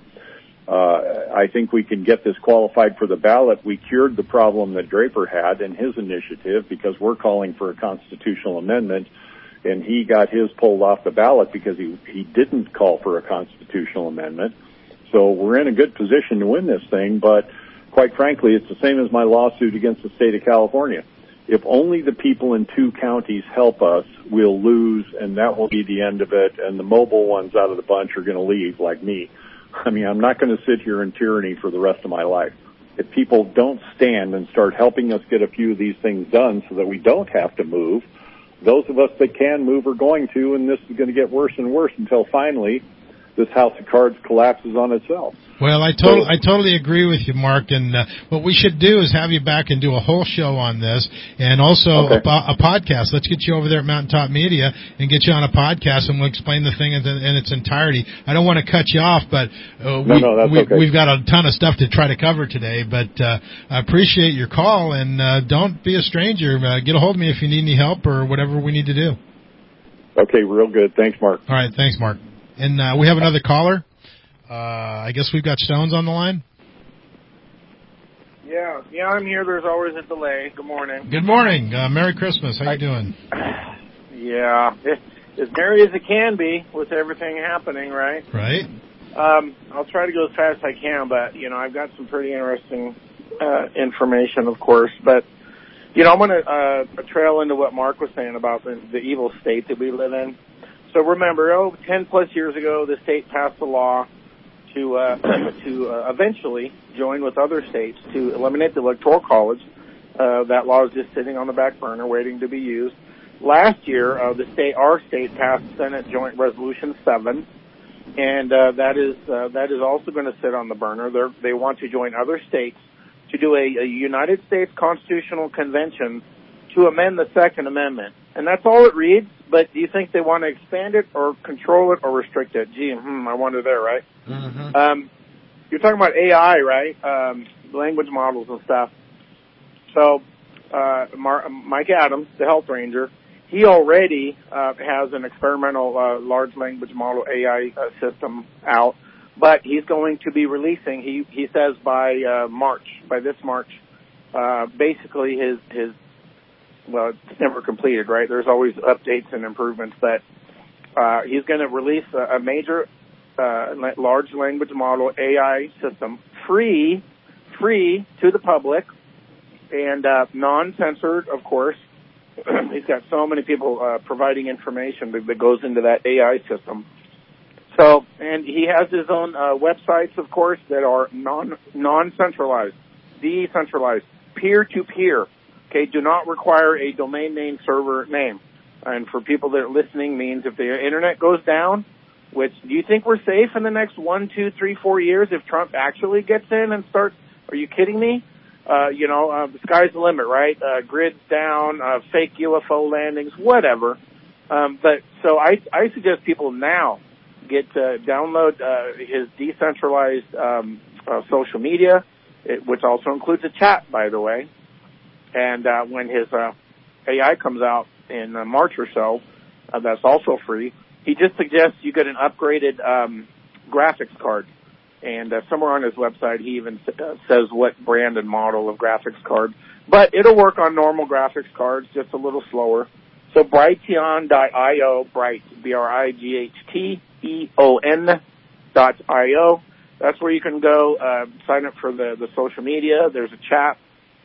uh, I think we can get this qualified for the ballot. We cured the problem that Draper had in his initiative because we're calling for a constitutional amendment. And he got his pulled off the ballot because he he didn't call for a constitutional amendment. So we're in a good position to win this thing, but quite frankly, it's the same as my lawsuit against the state of California. If only the people in two counties help us, we'll lose, and that will be the end of it, and the mobile ones out of the bunch are going to leave, like me. I mean, I'm not going to sit here in tyranny for the rest of my life. If people don't stand and start helping us get a few of these things done so that we don't have to move, those of us that can move are going to, and this is going to get worse and worse until finally this house of cards collapses on itself. Well, I, to- I totally agree with you, Mark, and uh, what we should do is have you back and do a whole show on this, and also okay. a, po- a podcast. Let's get you over there at Mountaintop Media and get you on a podcast, and we'll explain the thing in, in its entirety. I don't want to cut you off, but uh, we, no, no, that's we, okay. we've got a ton of stuff to try to cover today, but uh, I appreciate your call, and uh, don't be a stranger. Uh, get a hold of me if you need any help or whatever we need to do. Okay, real good. Thanks, Mark. All right, thanks, Mark. And uh, we have another caller. Uh, I guess we've got Stones on the line. Yeah, yeah, I'm here. There's always a delay. Good morning. Good morning. Uh, Merry Christmas. How you doing? Yeah, it's as merry as it can be with everything happening, right? Right. Um, I'll try to go as fast as I can, but, you know, I've got some pretty interesting uh, information, of course. But, you know, I'm going to uh, trail into what Mark was saying about the, the evil state that we live in. So remember, oh, ten plus years ago, the state passed a law to uh, to uh, eventually join with other states to eliminate the Electoral College. Uh, that law is just sitting on the back burner waiting to be used. Last year, uh, the state, our state passed Senate Joint Resolution seven, and uh, that is uh, that is also going to sit on the burner. They're, they want to join other states to do a, a United States Constitutional Convention to amend the Second Amendment. And that's all it reads, but do you think they want to expand it or control it or restrict it? Gee, hmm, I wonder there, right? Mm-hmm. Um, you're talking about A I, right? Um, language models and stuff. So, uh, Mar- Mike Adams, the health ranger, he already uh, has an experimental uh, large language model A I uh, system out, but he's going to be releasing, he, he says by uh, March, by this March, uh, basically his, his, well, it's never completed, right? There's always updates and improvements, but uh, he's going to release a, a major uh, large language model A I system, free, free to the public, and uh, non-censored, of course. He's got so many people uh, providing information that, that goes into that A I system. So, and he has his own uh, websites, of course, that are non non-centralized, decentralized, peer-to-peer. Okay, do not require a domain name server name. And for people that are listening, means if the internet goes down, which do you think we're safe in the next one, two, three, four years if Trump actually gets in and starts? Are you kidding me? Uh, you know, uh, the sky's the limit, right? Uh, grids down, uh, fake U F O landings, whatever. Um, but so I, I suggest people now get uh, download uh, his decentralized um, uh, social media, it, which also includes a chat, by the way. And uh, when his uh, A I comes out in uh, March or so, uh, that's also free. He just suggests you get an upgraded um, graphics card. And uh, somewhere on his website, he even uh, says what brand and model of graphics card. But it'll work on normal graphics cards, just a little slower. So Brighteon dot io, Bright, B R I G H T E O N dot I O. That's where you can go uh, sign up for the, the social media. There's a chat,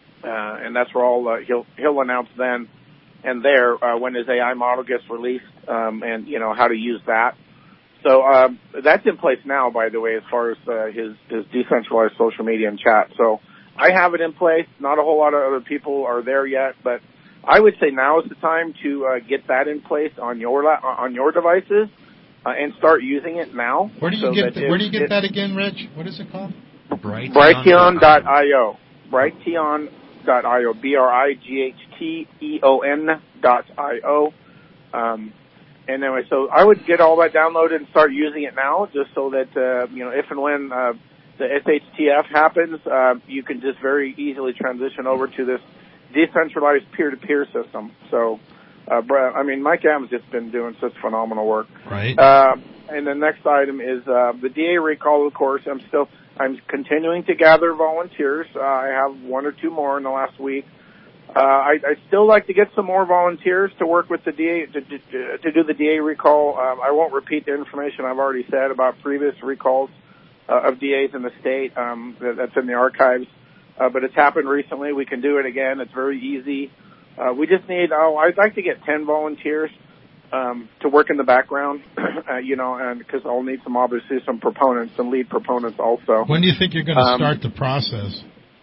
uh, and that's where all uh, he'll he'll announce then and there uh, when his A I model gets released, um, and you know how to use that. So um, that's in place now, by the way, as far as uh, his, his decentralized social media and chat. So I have it in place. Not a whole lot of other people are there yet, but I would say now is the time to uh, get that in place on your la- on your devices uh, and start using it now. Where do you so get that the, Where it, do you get it, that again, Rich? What is it called? Brighteon dot I O. Brighteon dot I O. B R I G H T E O N dot I O. Um, And anyway, so I would get all that downloaded and start using it now, just so that, uh, you know, if and when uh, the S H T F happens, uh, you can just very easily transition over to this decentralized peer-to-peer system. So, uh, I mean, Mike Adams has just been doing such phenomenal work. Right. Uh, and the next item is uh, the D A recall, of course. I'm still, I'm continuing to gather volunteers. Uh, I have one or two more in the last week. Uh, I, I'd still like to get some more volunteers to work with the D A, to, to, to do the D A recall. Um, I won't repeat the information I've already said about previous recalls uh, of D As in the state. Um, that, that's in the archives. Uh, but it's happened recently. We can do it again. It's very easy. Uh, we just need, oh, I'd like to get ten volunteers um, to work in the background, uh, you know, and because I'll need some, obviously, some proponents, some lead proponents also. When do you think you're going to um, start the process?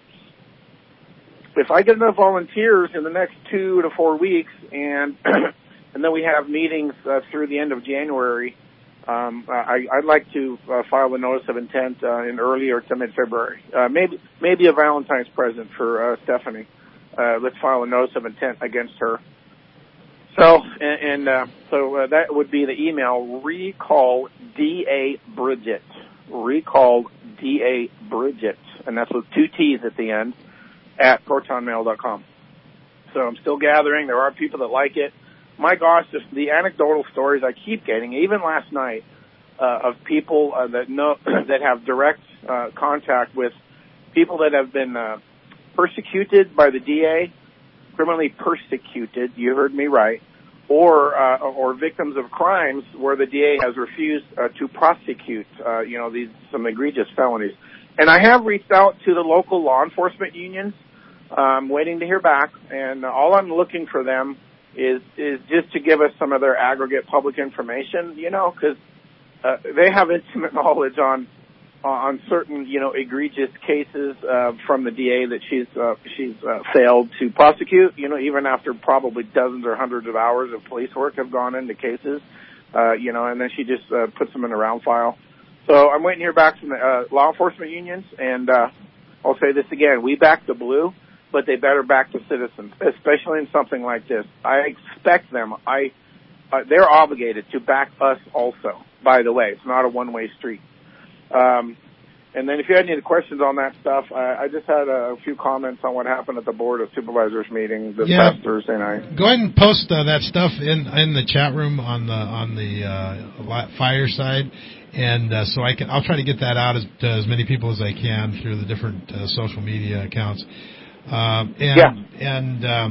If I get enough volunteers in the next two to four weeks, and and then we have meetings uh, through the end of January, um, I, I'd like to uh, file a notice of intent uh, in early or to mid-February. Uh, maybe maybe a Valentine's present for uh, Stephanie. Uh, let's file a notice of intent against her. So and, and uh, so uh, that would be the email: recall D A Bridget. Recall D A Bridget, and that's with two T's at the end. At proton mail dot com. So I'm still gathering. There are people that like it. My gosh, just the anecdotal stories I keep getting, even last night, uh, of people uh, that know that have direct uh, contact with people that have been uh, persecuted by the D A, criminally persecuted, you heard me right, or uh, or victims of crimes where the D A has refused uh, to prosecute, uh, you know, these some egregious felonies. And I have reached out to the local law enforcement unions. I'm waiting to hear back, and all I'm looking for them is is just to give us some of their aggregate public information, you know, because uh, they have intimate knowledge on on certain, you know, egregious cases uh, from the D A that she's uh, she's uh, failed to prosecute, you know, even after probably dozens or hundreds of hours of police work have gone into cases, uh, you know, and then she just uh, puts them in a round file. So I'm waiting to hear back from the uh, law enforcement unions, and uh, I'll say this again, we back the blue, but they better back the citizens, especially in something like this. I expect them, I uh, they're obligated to back us also, by the way. It's not a one-way street. Um, and then if you had any questions on that stuff, I, I just had a few comments on what happened at the Board of Supervisors meeting this Yeah. past Thursday night. Go ahead and post uh, that stuff in in the chat room on the on the uh, fireside, and uh, so I can I'll try to get that out as, to as many people as I can through the different uh, social media accounts. Um, and Yeah. and uh,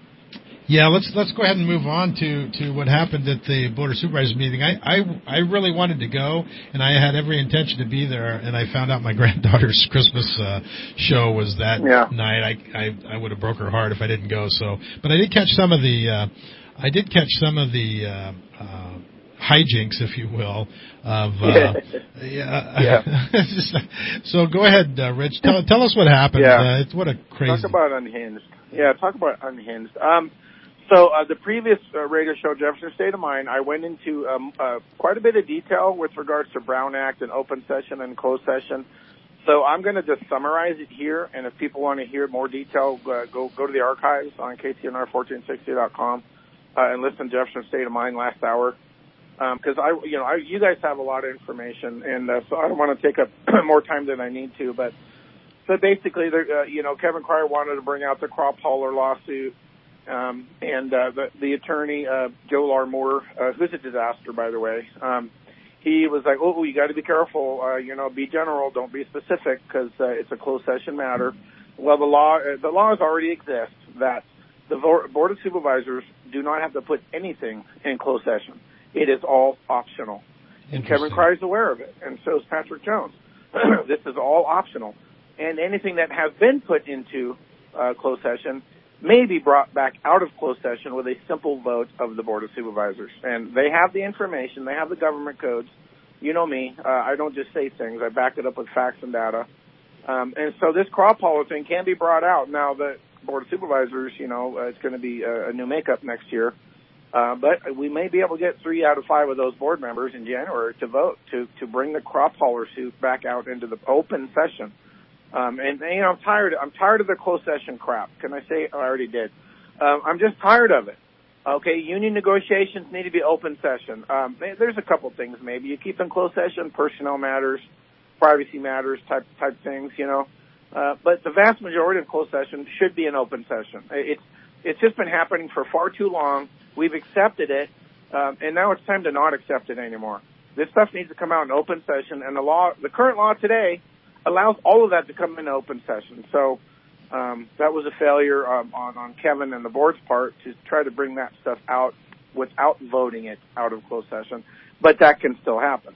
yeah, let's let's go ahead and move on to, to what happened at the Board of Supervisors meeting. I, I I really wanted to go, and I had every intention to be there. And I found out my granddaughter's Christmas uh, show was that Yeah. night. I, I I would have broke her heart if I didn't go. So, but I did catch some of the uh, I did catch some of the uh, uh, hijinks, if you will, of uh, yeah. Yeah. So go ahead, uh, Rich. Tell tell us what happened. Yeah. Uh, it's what a crazy. Talk about unhinged. Yeah, talk about unhinged. Um, so uh, the previous uh, radio show, Jefferson State of Mind, I went into um, uh, quite a bit of detail with regards to Brown Act and open session and closed session. So I'm going to just summarize it here, and if people want to hear more detail, uh, go go to the archives on K T N R fourteen sixty dot com uh, and listen to Jefferson State of Mind last hour. Because um, I, you know, I, you guys have a lot of information, and uh, so I don't want to take up more time than I need to. But so basically, uh, you know, Kevin Cryer wanted to bring out the crop hauler lawsuit, um, and uh, the, the attorney uh, Joe Larmour, uh, who's a disaster, by the way. Um, he was like, "Oh, you got to be careful. Uh, you know, be general, don't be specific, because uh, it's a closed session matter." Well, the law, uh, the laws already exist that the Board of Supervisors do not have to put anything in closed session. It is all optional. And Kevin Cryer is aware of it, and so is Patrick Jones. This is all optional. And anything that has been put into uh, closed session may be brought back out of closed session with a simple vote of the Board of Supervisors. And they have the information. They have the government codes. You know me. Uh, I don't just say things. I back it up with facts and data. Um, and so this crop hauler thing can be brought out. Now, the Board of Supervisors, you know, uh, it's going to be a, a new makeup next year. Uh, but we may be able to get three out of five of those board members in January to vote to, to bring the crop hauler suit back out into the open session. Um, and, and, you know, I'm tired, I'm tired of the closed session crap. Can I say, oh, I already did. Um, I'm just tired of it. Okay, union negotiations need to be open session. Um, there's a couple things maybe. You keep in closed session, personnel matters, privacy matters type, type things, you know. Uh, but the vast majority of closed session should be an open session. It's, it's just been happening for far too long. We've accepted it, um, and now it's time to not accept it anymore. This stuff needs to come out in open session, and the law, the current law today, allows all of that to come in open session. So um, that was a failure um, on, on Kevin and the board's part to try to bring that stuff out without voting it out of closed session, but that can still happen.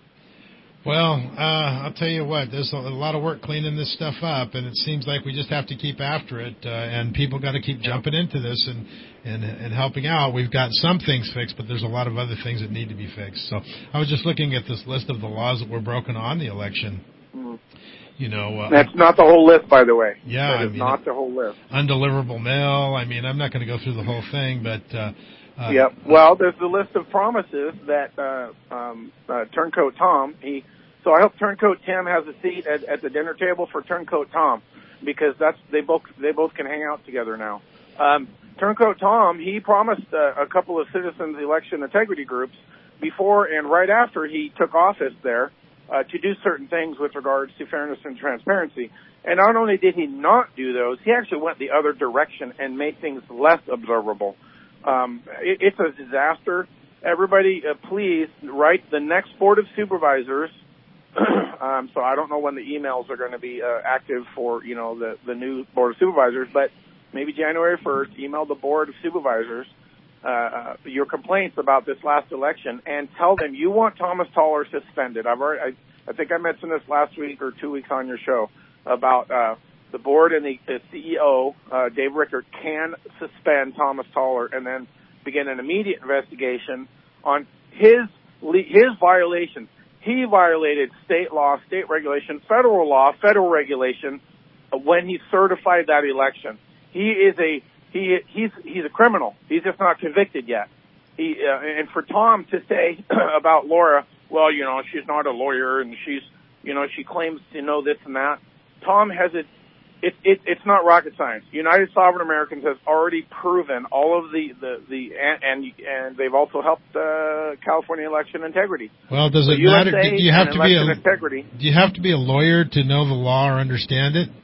Well, uh, I'll tell you what, there's a, a lot of work cleaning this stuff up, and it seems like we just have to keep after it, uh, and people got to keep jumping into this and, and, and helping out. We've got some things fixed, but there's a lot of other things that need to be fixed. So I was just looking at this list of the laws that were broken on the election. Mm. You know, uh, that's not the whole list, by the way. Yeah, that is I mean, not the whole list. Undeliverable mail. I mean, I'm not going to go through the whole thing, but uh, uh, yep. Well, there's the list of promises that uh, um, uh, Turncoat Tom. He. So I hope Turncoat Tim has a seat at, at the dinner table for Turncoat Tom, because that's they both they both can hang out together now. Um, Turncoat Tom, he promised uh, a couple of citizens election integrity groups before and right after he took office there uh, to do certain things with regards to fairness and transparency. And not only did he not do those, he actually went the other direction and made things less observable. Um, it, it's a disaster. Everybody, uh, please write the next Board of Supervisors um, so I don't know when the emails are going to be uh, active for, you know, the, the new Board of Supervisors, but maybe January first, email the Board of Supervisors uh, uh, your complaints about this last election and tell them you want Thomas Toller suspended. I've already, I, I think I mentioned this last week or two weeks on your show about uh, the board and the, the C E O, uh, Dave Rickert, can suspend Thomas Toller and then begin an immediate investigation on his his violations. He violated state law, state regulation, federal law, federal regulation when he certified that election. He is a he he's he's a criminal. He's just not convicted yet. He uh, and for Tom to say about Laura, well, you know, she's not a lawyer and she's, you know, she claims to know this and that. Tom has it. It, it, it's not rocket science. United Sovereign Americans has already proven all of the, the, the and, and and they've also helped uh, California election integrity. Well, does it the matter? U S A Do you have to be a integrity? Do you have to be a lawyer to know the law or understand it?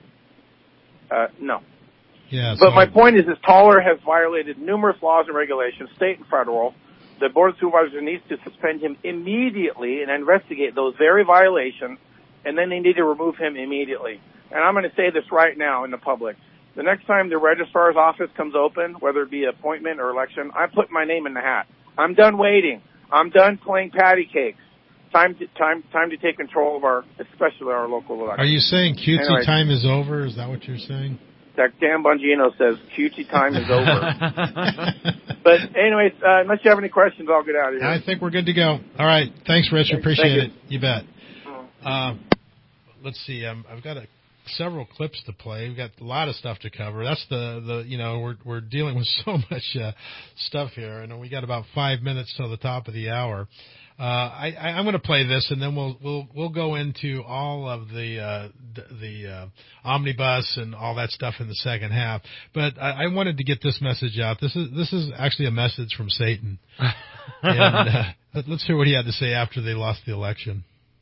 Uh, no. Yeah. But so my point is, is Toller has violated numerous laws and regulations, state and federal. The Board of Supervisors needs to suspend him immediately and investigate those very violations, and then they need to remove him immediately. And I'm going to say this right now in the public. The next time the registrar's office comes open, whether it be appointment or election, I put my name in the hat. I'm done waiting. I'm done playing patty cakes. Time to, time, time to take control of our, especially our local election. Are you saying cutesy anyway, time is over? Is that what you're saying? That Dan Bongino says cutesy time is over. But anyways, uh, unless you have any questions, I'll get out of here. I think we're good to go. All right. Thanks, Rich. Thank Appreciate you. it. You bet. Uh, let's see. Um, I've got a several clips to play. We've got a lot of stuff to cover. That's the, the you know, we're we're dealing with so much uh, stuff here, and we got about five minutes till the top of the hour. Uh, I, I, I'm going to play this, and then we'll we'll we'll go into all of the uh, the uh, omnibus and all that stuff in the second half. But I, I wanted to get this message out. This is this is actually a message from Satan, and uh, let's hear what he had to say after they lost the election.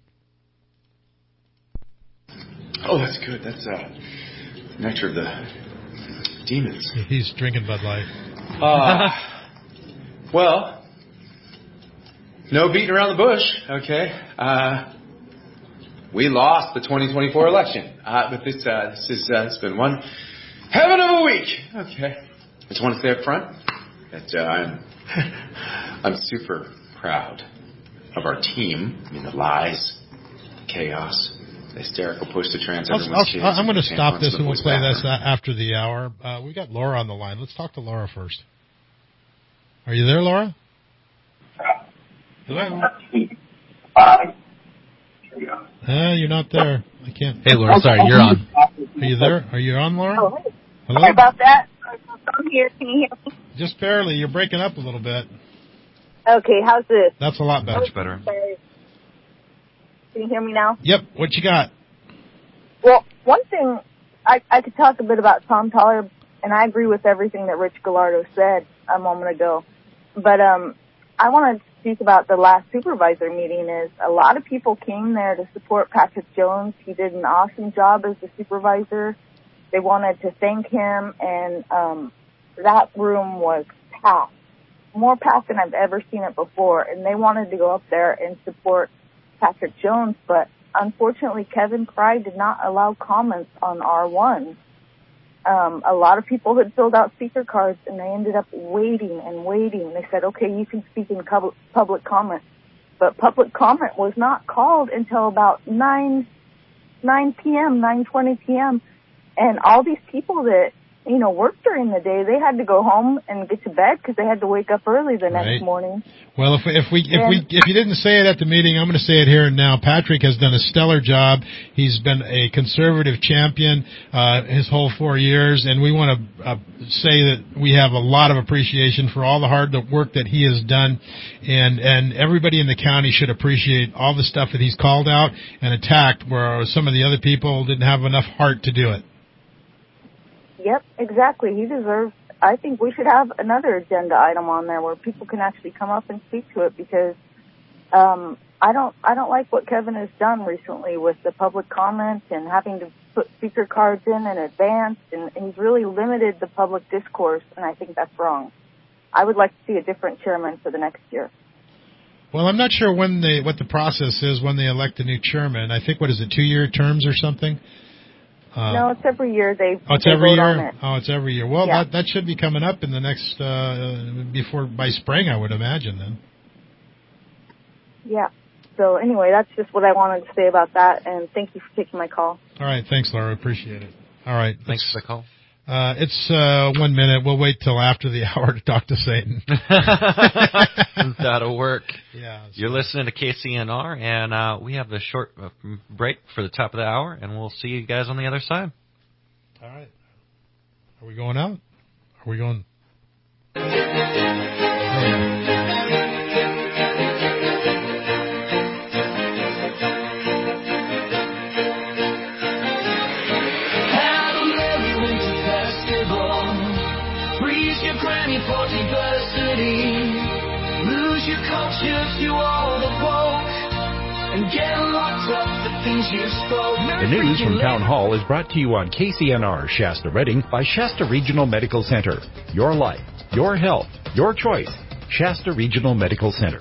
Oh, that's good. That's uh, nectar of the demons. He's drinking Bud Light. Uh, well, no beating around the bush, okay? Uh, we lost the twenty twenty-four election. Uh, but this, uh, this is, uh, it's been one heaven of a week, okay? I just want to say up front that uh, I'm, I'm super proud of our team. I mean, the lies, the chaos, the hysterical push to trans I'll, everyone's I'll, kids. I'm going to stop this and we'll play back. this after the hour. Uh, we got Laura on the line. Let's talk to Laura first. Are you there, Laura? Hello? Uh, you're not there. I can't. Hey, Laura. Sorry, you're on. Are you there? Are you on, Laura? Oh, Hello? sorry about that. I'm here. Can you hear me? Just barely. You're breaking up a little bit. Okay, how's this? That's a lot better. Much better. Sorry. Can you hear me now? Yep. What you got? Well, one thing, I, I could talk a bit about Tom Toller, and I agree with everything that Rich Gallardo said a moment ago. But um, I want to speak about the last supervisor meeting. Is a lot of people came there to support Patrick Jones. He did an awesome job as the supervisor. They wanted to thank him, and um, that room was packed, more packed than I've ever seen it before. And they wanted to go up there and support Patrick Jones, but unfortunately Kevin Cry did not allow comments on R one. Um, a lot of people had filled out speaker cards and they ended up waiting and waiting. They said, okay, you can speak in public, public comment. But public comment was not called until about nine p.m., nine twenty p.m. And all these people that, you know, worked during the day, they had to go home and get to bed because they had to wake up early the next Right. morning. Well, if we, if we if And- we if you didn't say it at the meeting, I'm going to say it here and now. Patrick has done a stellar job. He's been a conservative champion uh, his whole four years, and we want to uh, say that we have a lot of appreciation for all the hard work that he has done, and and everybody in the county should appreciate all the stuff that he's called out and attacked, where some of the other people didn't have enough heart to do it. Yep, exactly. He deserves, I think we should have another agenda item on there where people can actually come up and speak to it because um, I don't I don't like what Kevin has done recently with the public comment and having to put speaker cards in in advance, and, and he's really limited the public discourse, and I think that's wrong. I would like to see a different chairman for the next year. Well, I'm not sure when they what the process is when they elect a new chairman. I think, what is it, two-year terms or something? Uh, no, it's every year they. Oh, it's they every vote year. On it. Oh, it's every year. Well, yeah. that that should be coming up in the next uh, before by spring, I would imagine. Then. Yeah. So anyway, that's just what I wanted to say about that, and thank you for taking my call. All right, thanks, Laura. Appreciate it. All right, thanks for the call. Uh, it's uh, one minute. We'll wait till after the hour to talk to Satan. That'll work. Yeah. You're listening to K C N R, and uh, we have the short uh, break for the top of the hour, and we'll see you guys on the other side. All right. Are we going out? Are we going? Lose your culture to all the woke and get locked up for things you spoke. The news from Town Hall is brought to you on K C N R Shasta Redding by Shasta Regional Medical Center. Your life, your health, your choice. Shasta Regional Medical Center.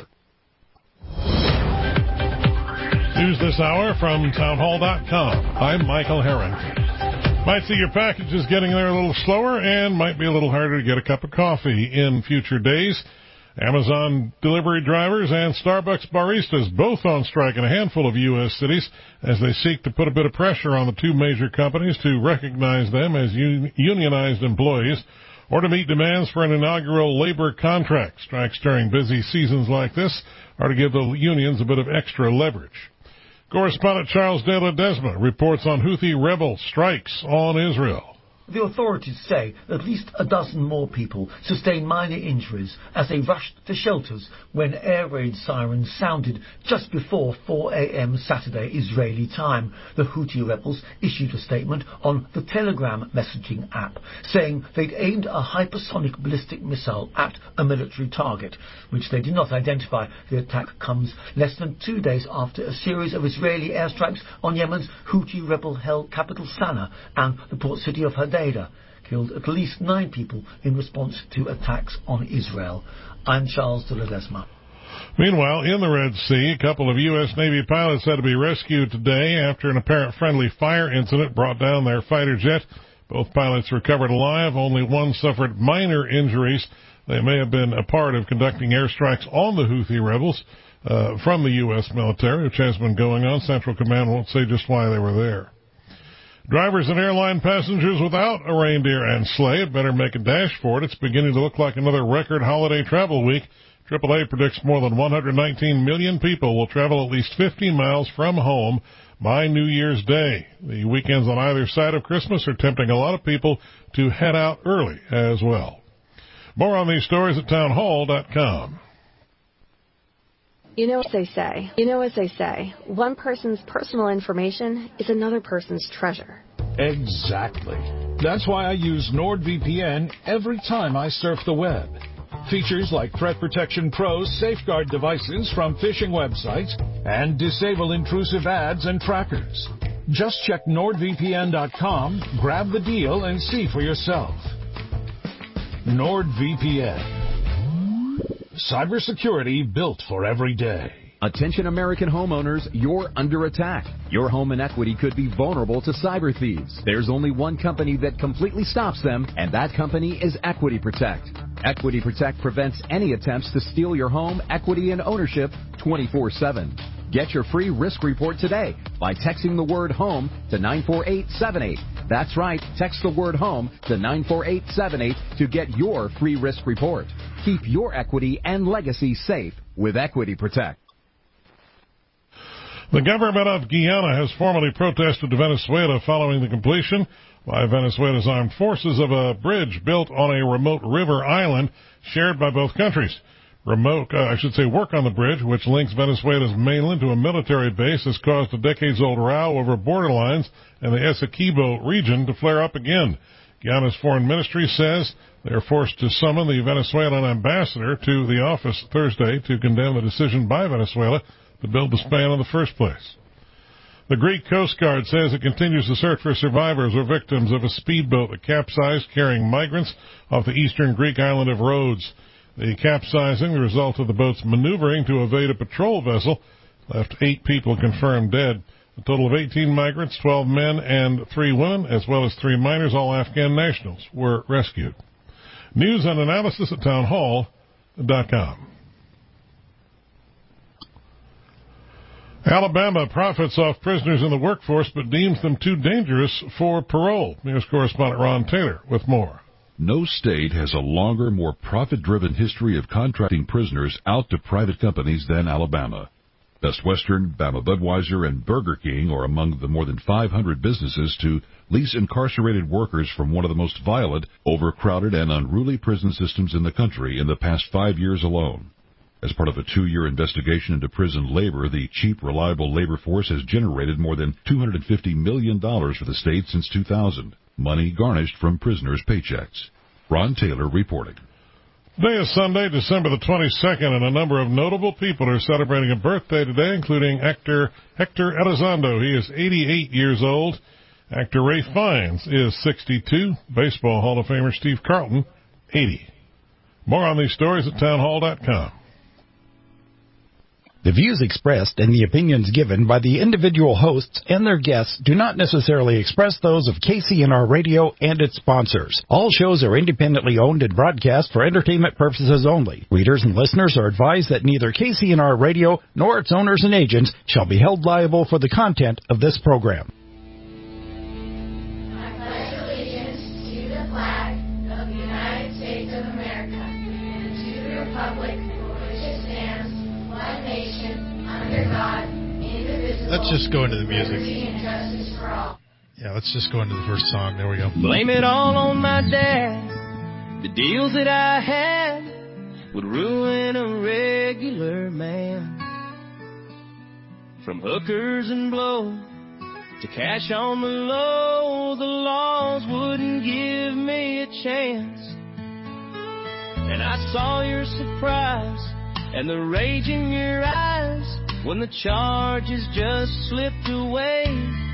News this hour from town hall dot com. I'm Michael Harrington. Might see your packages getting there a little slower and might be a little harder to get a cup of coffee in future days. Amazon delivery drivers and Starbucks baristas both on strike in a handful of U S cities as they seek to put a bit of pressure on the two major companies to recognize them as un- unionized employees or to meet demands for an inaugural labor contract. Strikes during busy seasons like this are to give the unions a bit of extra leverage. Correspondent Charles De Ledesma reports on Houthi rebel strikes on Israel. The authorities say at least a dozen more people sustained minor injuries as they rushed to shelters when air raid sirens sounded just before four a.m. Saturday Israeli time. The Houthi rebels issued a statement on the Telegram messaging app saying they'd aimed a hypersonic ballistic missile at a military target, which they did not identify. The attack comes less than two days after a series of Israeli airstrikes on Yemen's Houthi rebel-held capital Sana'a and the port city of Hadaydah killed at least nine people in response to attacks on Israel. I'm Charles de Ledesma. Meanwhile, in the Red Sea, a couple of U S Navy pilots had to be rescued today after an apparent friendly fire incident brought down their fighter jet. Both pilots recovered alive. Only one suffered minor injuries. They may have been a part of conducting airstrikes on the Houthi rebels uh, from the U S military, which has been going on. Central Command won't say just why they were there. Drivers and airline passengers without a reindeer and sleigh had better make a dash for it. It's beginning to look like another record holiday travel week. triple A predicts more than one hundred nineteen million people will travel at least fifteen miles from home by New Year's Day. The weekends on either side of Christmas are tempting a lot of people to head out early as well. More on these stories at town hall dot com. You know what they say. You know as they say, one person's personal information is another person's treasure. Exactly. That's why I use NordVPN every time I surf the web. Features like Threat Protection Pro's safeguard devices from phishing websites and disable intrusive ads and trackers. Just check nord V P N dot com, grab the deal, and see for yourself. NordVPN. Cybersecurity built for every day. Attention American homeowners, you're under attack. Your home and equity could be vulnerable to cyber thieves. There's only one company that completely stops them, and that company is Equity Protect. Equity Protect prevents any attempts to steal your home, equity, and ownership twenty-four seven. Get your free risk report today by texting the word HOME to nine four eight seven eight. That's right, text the word HOME to nine four eight seven eight to get your free risk report. Keep your equity and legacy safe with Equity Protect. The government of Guyana has formally protested to Venezuela following the completion by Venezuela's armed forces of a bridge built on a remote river island shared by both countries. Remote, uh, I should say, work on the bridge, which links Venezuela's mainland to a military base, has caused a decades-old row over border lines and the Essequibo region to flare up again. Guyana's foreign ministry says they are forced to summon the Venezuelan ambassador to the office Thursday to condemn the decision by Venezuela to build the span in the first place. The Greek Coast Guard says it continues to search for survivors or victims of a speedboat that capsized carrying migrants off the eastern Greek island of Rhodes. The capsizing, the result of the boat's maneuvering to evade a patrol vessel, left eight people confirmed dead. A total of eighteen migrants, twelve men and three women, as well as three minors, all Afghan nationals, were rescued. News and analysis at townhall dot com. Alabama profits off prisoners in the workforce but deems them too dangerous for parole. News correspondent Ron Taylor with more. No state has a longer, more profit-driven history of contracting prisoners out to private companies than Alabama. Best Western, Bama Budweiser, and Burger King are among the more than five hundred businesses to lease incarcerated workers from one of the most violent, overcrowded, and unruly prison systems in the country in the past five years alone. As part of a two-year investigation into prison labor, the cheap, reliable labor force has generated more than two hundred fifty million dollars for the state since two thousand, money garnished from prisoners' paychecks. Ron Taylor reporting. Today is Sunday, December the twenty-second, and a number of notable people are celebrating a birthday today, including actor Hector Elizondo. He is eighty-eight years old. Actor Ray Fiennes is sixty-two. Baseball Hall of Famer Steve Carlton, eighty. More on these stories at townhall dot com. The views expressed and the opinions given by the individual hosts and their guests do not necessarily express those of K C N R Radio and its sponsors. All shows are independently owned and broadcast for entertainment purposes only. Readers and listeners are advised that neither K C N R Radio nor its owners and agents shall be held liable for the content of this program. I pledge allegiance to the flag of the United States of America and to the republic for which it stands, one nation, under God, indivisible. Let's just go into the music. Liberty and justice for all. Yeah, let's just go into the first song. There we go. Blame it all on my dad. The deals that I had would ruin a regular man. From hookers and blow to cash on the low, the laws wouldn't give me a chance. And I saw your surprise and the rage in your eyes when the charges just slipped away.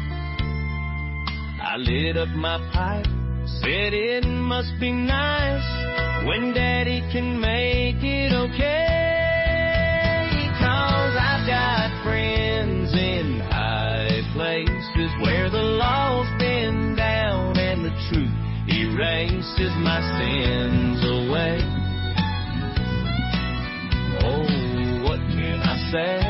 I lit up my pipe, said it must be nice when Daddy can make it okay. 'Cause I've got friends in high places where the law's been down and the truth erases my sins away. Oh, what can I say?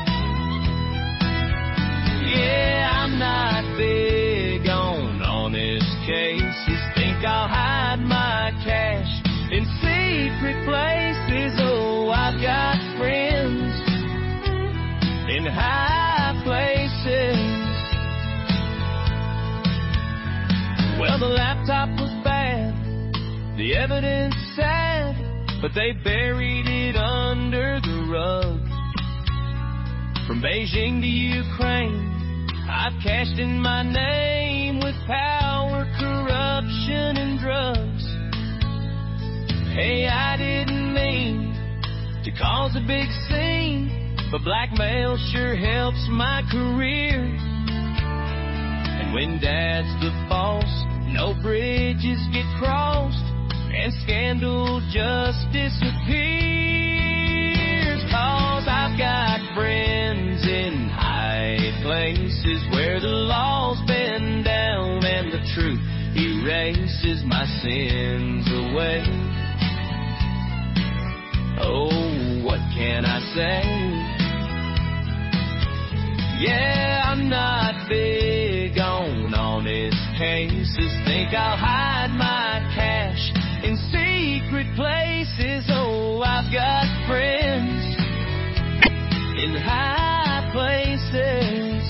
Yeah, I'm not big on honest cases. Think I'll hide my cash in secret places. Oh, I've got friends in high places. Well, the laptop was bad, the evidence sad, but they buried it under the rug. From Beijing to Ukraine, I've cashed in my name with power, corruption, and drugs. Hey, I didn't mean to cause a big scene, but blackmail sure helps my career. And when Dad's the boss, no bridges get crossed, and scandal just disappears. 'Cause I've got friends in high places where the law's been down and the truth erases my sins away. Oh, what can I say? Yeah, I'm not big on honest cases. Think I'll hide my cash in secret places. Oh, I've got friends in high places.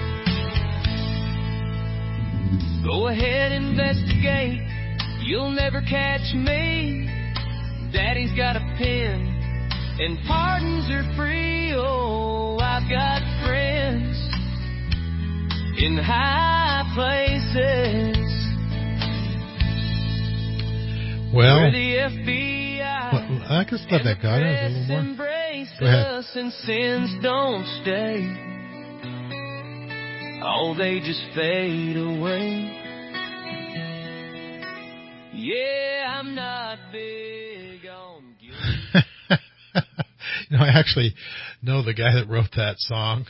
Go ahead, investigate. You'll never catch me. Daddy's got a pen and pardons are free. Oh, I've got friends in high places. Well, Where the F B I well, I guess let that go. That was a little more. Go ahead. us and sins don't stay. Oh, they just fade away. Yeah, I'm not big on guilt. You know, I actually know the guy that wrote that song.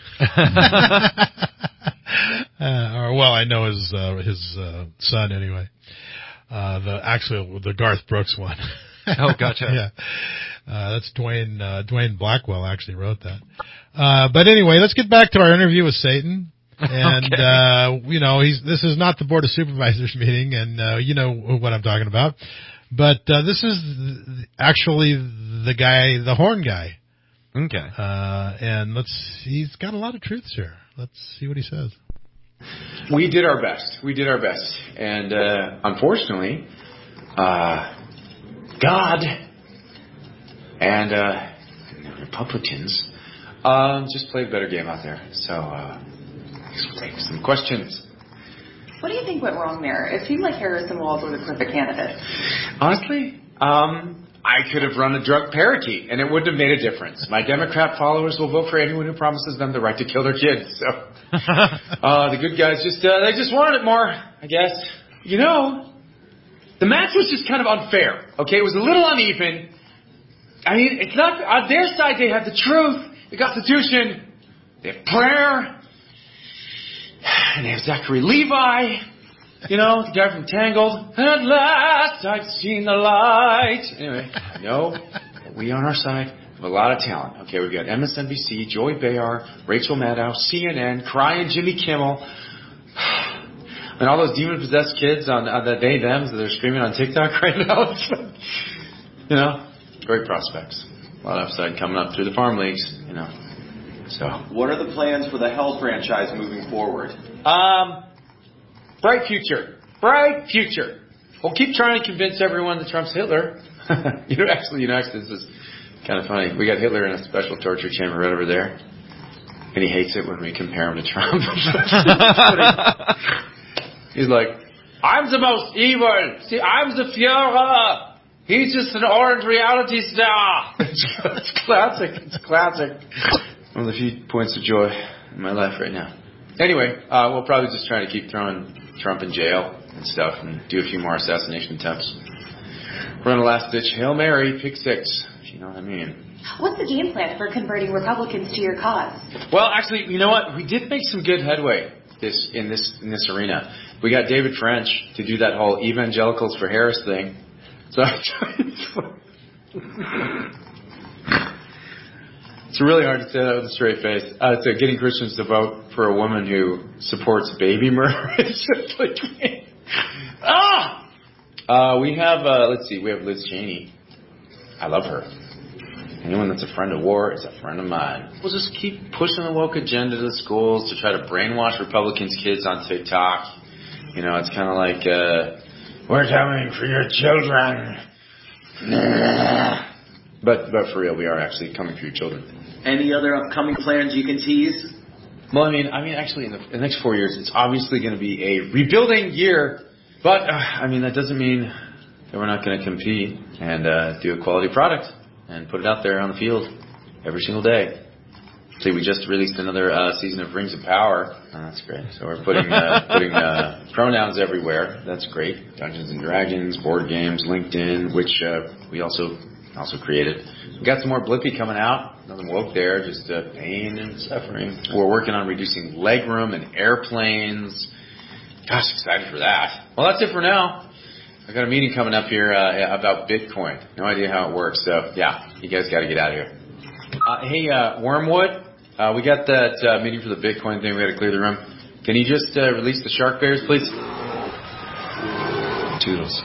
uh, or well, I know his uh, his uh, son anyway. Uh, the actually the Garth Brooks one. Oh, gotcha. Yeah, uh, that's Dwayne uh, Dwayne Blackwell actually wrote that. Uh, but anyway, let's get back to our interview with Satan. And, okay. uh, you know, he's, this is not the Board of Supervisors meeting, and, uh, you know what I'm talking about. But, uh, this is actually the guy, the horn guy. Okay. Uh, and let's, he's got a lot of truths here. Let's see what he says. We did our best. We did our best. And, uh, unfortunately, uh, God and, uh, Republicans, um, just played a better game out there. So, uh, let's take some questions. What do you think went wrong there? It seemed like Harrison Walz was a perfect candidate. Honestly, um, I could have run a drug parakeet, and it wouldn't have made a difference. My Democrat followers will vote for anyone who promises them the right to kill their kids. So, uh, the good guys just, uh, they just wanted it more, I guess. You know, the match was just kind of unfair, okay? It was a little uneven. I mean, it's not, on their side they have the truth, the Constitution, they have prayer, and they have Zachary Levi, you know, the guy from Tangled. At last I've seen the light. Anyway, no, we on our side have a lot of talent. Okay, we've got M S N B C, Joy Behar, Rachel Maddow, C N N, crying Jimmy Kimmel, and all those demon-possessed kids on, on the they, thems that are screaming on TikTok right now. You know, great prospects. A lot of upside coming up through the farm leagues, you know. So, what are the plans for the Hell franchise moving forward? Um, bright future. Bright future. We'll keep trying to convince everyone that Trump's Hitler. you know, actually, you know, actually, this is kind of funny. We got Hitler in a special torture chamber right over there, and he hates it when we compare him to Trump. He's like, I'm the most evil. See, I'm the Führer. He's just an orange reality star. It's, it's classic. It's classic. One of the few points of joy in my life right now. Anyway, uh, we'll probably just try to keep throwing Trump in jail and stuff and do a few more assassination attempts. Run a last-ditch Hail Mary, pick six, if you know what I mean. What's the game plan for converting Republicans to your cause? Well, actually, you know what? We did make some good headway this in this in this arena. We got David French to do that whole Evangelicals for Harris thing. So it's really hard to say that with a straight face. Uh, so getting Christians to vote for a woman who supports baby murder is just like, ah! Uh, we have, uh, let's see, we have Liz Cheney. I love her. Anyone that's a friend of war is a friend of mine. We'll just keep pushing the woke agenda to the schools to try to brainwash Republicans' kids on TikTok. You know, it's kind of like, uh, we're coming for your children. But but for real, we are actually coming for your children. Any other upcoming plans you can tease? Well, I mean, I mean, actually, in the, in the next four years, it's obviously going to be a rebuilding year. But uh, I mean, that doesn't mean that we're not going to compete and uh, do a quality product and put it out there on the field every single day. See, we just released another uh, season of Rings of Power. Oh, that's great. So we're putting uh, putting uh, pronouns everywhere. That's great. Dungeons and Dragons, board games, LinkedIn, which uh, we also also created. We got some more Blippi coming out. Nothing woke there, just uh, pain and suffering. We're working on reducing legroom in airplanes. Gosh, excited for that. Well, that's it for now. I got a meeting coming up here uh, about Bitcoin. No idea how it works. So yeah, you guys got to get out of here. Uh, hey, uh, Wormwood. Uh, we got that uh, meeting for the Bitcoin thing. We got to clear the room. Can you just uh, release the shark bears, please? Toodles.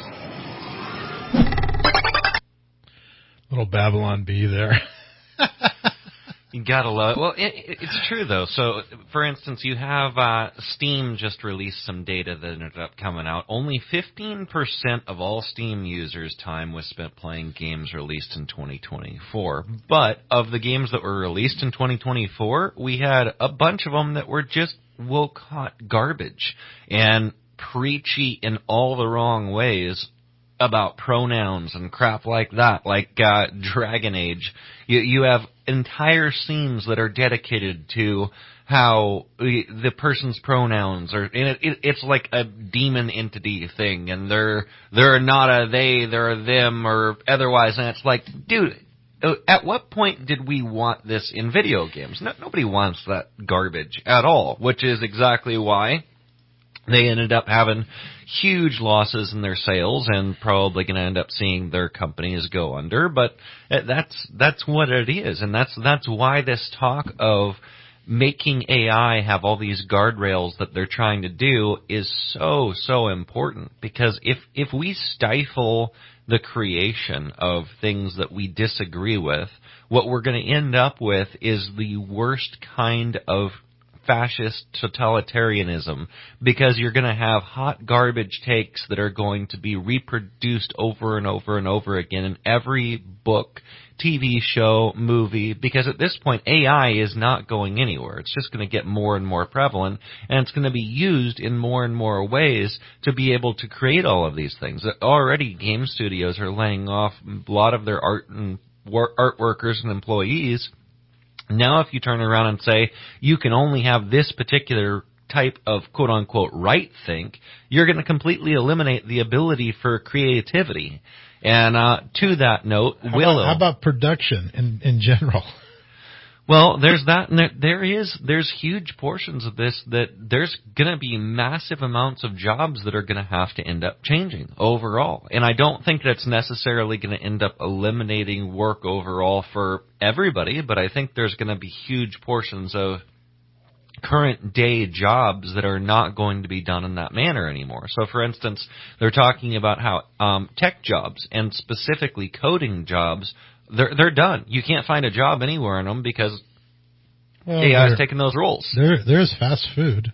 Little Babylon Bee there. You gotta love it. Well, it, it's true, though. So, for instance, you have uh, Steam just released some data that ended up coming out. Only fifteen percent of all Steam users' time was spent playing games released in twenty twenty-four. But of the games that were released in twenty twenty-four, we had a bunch of them that were just woke hot garbage and preachy in all the wrong ways about pronouns and crap like that, like uh, Dragon Age. You, you have entire scenes that are dedicated to how the person's pronouns are, and it, it, it's like a demon entity thing, and they're they're not a they, they're a them, or otherwise, and it's like, dude, at what point did we want this in video games? No, nobody wants that garbage at all, which is exactly why they ended up having huge losses in their sales and probably going to end up seeing their companies go under. But that's that's what it is, and that's that's why this talk of making A I have all these guardrails that they're trying to do is so, so important. Because if if we stifle the creation of things that we disagree with, what we're going to end up with is the worst kind of fascist totalitarianism, because you're going to have hot garbage takes that are going to be reproduced over and over and over again in every book, T V show, movie, because at this point A I is not going anywhere. It's just going to get more and more prevalent, and it's going to be used in more and more ways to be able to create all of these things. Already game studios are laying off a lot of their art and art workers and employees. Now if you turn around and say you can only have this particular type of quote-unquote right think, you're going to completely eliminate the ability for creativity. And uh, to that note, how Willow. About, how about production in, in general? Well, there's that, and there, there is, there's huge portions of this that there's going to be massive amounts of jobs that are going to have to end up changing overall. And I don't think that's necessarily going to end up eliminating work overall for everybody, but I think there's going to be huge portions of current day jobs that are not going to be done in that manner anymore. So, for instance, they're talking about how um, tech jobs and specifically coding jobs, they're they're done. You can't find a job anywhere in them because well, A I is taking those roles. There, there's fast food.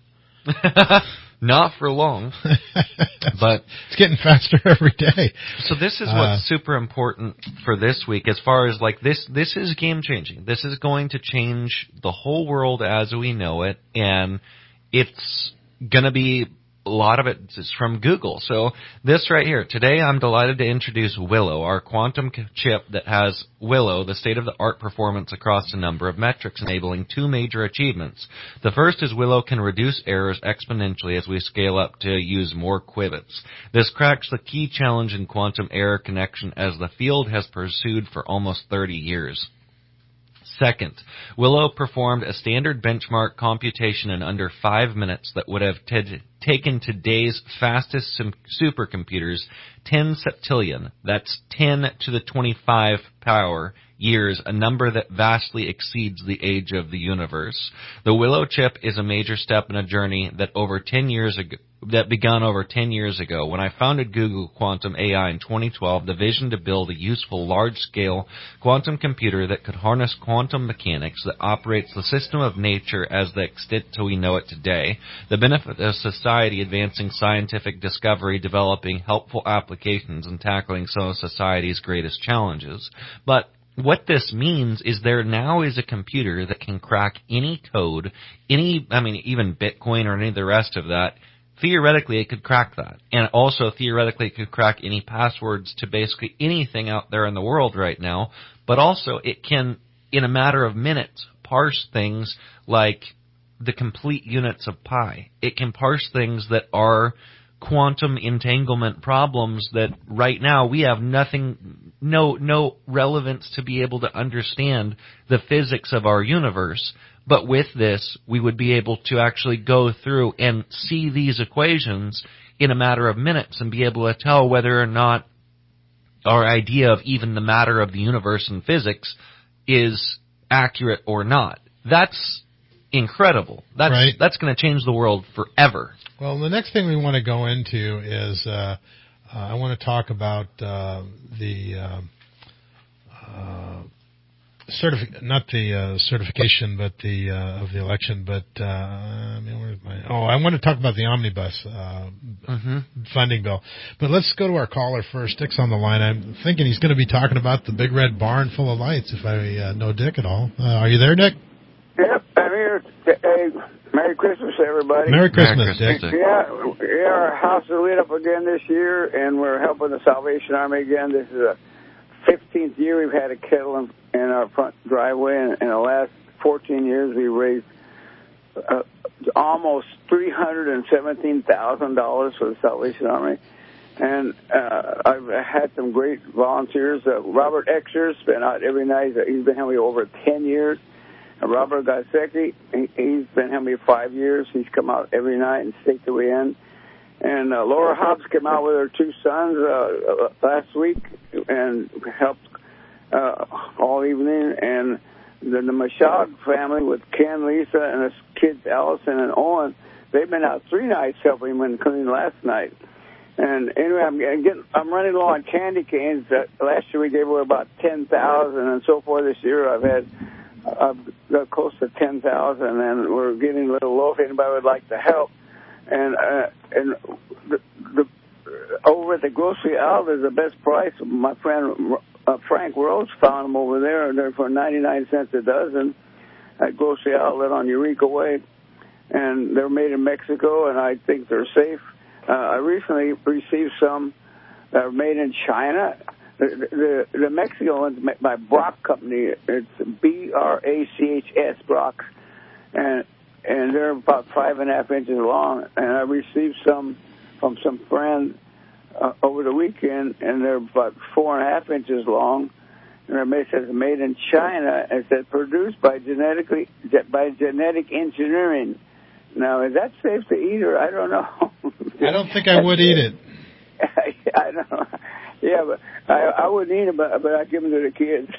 Not for long, but it's getting faster every day. So this is what's uh, super important for this week, as far as like this. This is game changing. This is going to change the whole world as we know it, and it's going to be. A lot of it is from Google. So this right here, today I'm delighted to introduce Willow, our quantum chip that has Willow, the state-of-the-art performance across a number of metrics, enabling two major achievements. The first is Willow can reduce errors exponentially as we scale up to use more qubits. This cracks the key challenge in quantum error connection as the field has pursued for almost thirty years. Second, Willow performed a standard benchmark computation in under five minutes that would have t- taken today's fastest sim- supercomputers ten septillion, that's ten to the twenty-five power, years, a number that vastly exceeds the age of the universe. The Willow chip is a major step in a journey that over ten years ago, that began over ten years ago. When I founded Google Quantum A I in twenty twelve, the vision to build a useful large-scale quantum computer that could harness quantum mechanics that operates the system of nature as the extent to we know it today, the benefit of society advancing scientific discovery, developing helpful applications, and tackling some of society's greatest challenges. But what this means is there now is a computer that can crack any code, any, I mean, even Bitcoin or any of the rest of that. Theoretically, it could crack that. And also, theoretically, it could crack any passwords to basically anything out there in the world right now. But also, it can, in a matter of minutes, parse things like the complete units of pi. It can parse things that are quantum entanglement problems that right now we have nothing, no, no relevance to be able to understand the physics of our universe. But with this, we would be able to actually go through and see these equations in a matter of minutes and be able to tell whether or not our idea of even the matter of the universe and physics is accurate or not. That's incredible. That's, right. That's going to change the world forever. Well, the next thing we want to go into is uh, uh, I want to talk about uh, the uh, uh, certifi- not the uh, certification, but the uh, of the election. But uh, I mean, where's my? Oh, I want to talk about the omnibus uh, mm-hmm. funding bill. But let's go to our caller first. Dick's on the line. I'm thinking he's going to be talking about the big red barn full of lights. If I uh, know Dick at all, uh, are you there, Dick? Yep, I'm here. Hey, Merry Christmas, everybody. Merry Christmas, Dick. Yeah, yeah, our house is lit up again this year, and we're helping the Salvation Army again. This is the fifteenth year we've had a kettle in, in our front driveway, and in the last fourteen years we raised uh, almost three hundred seventeen thousand dollars for the Salvation Army. And uh, I've had some great volunteers. Uh, Robert Exer's been out every night. He's been helping me over ten years. Uh, Robert Gasecki, he, he's been helping me five years. He's come out every night and stayed to the end. And uh, Laura Hobbs came out with her two sons uh, last week and helped uh, all evening. And the, the Machad family with Ken, Lisa, and his kids Allison and Owen, they've been out three nights helping him including last night. And anyway, I'm getting, I'm running low on candy canes. Uh, last year we gave away about ten thousand, and so far this year I've had I've got close to ten thousand, and we're getting a little low if anybody would like to help. And uh, and the, the over at the grocery outlet is the best price. My friend uh, Frank Rose found them over there. They're for ninety-nine cents a dozen at grocery outlet on Eureka Way, and they're made in Mexico, and I think they're safe. Uh, I recently received some that are made in China. The, the, the Mexican one's made by Brock Company. It's B R A C H S, Brock. And and they're about five and a half inches long. And I received some from some friend uh, over the weekend, and they're about four and a half inches long. And it says made in China. It says produced by genetically by genetic engineering. Now, is that safe to eat, or I don't know? I don't think I would eat it. I don't know. Yeah, but I, I wouldn't eat it, but, but I'd give them to the kids.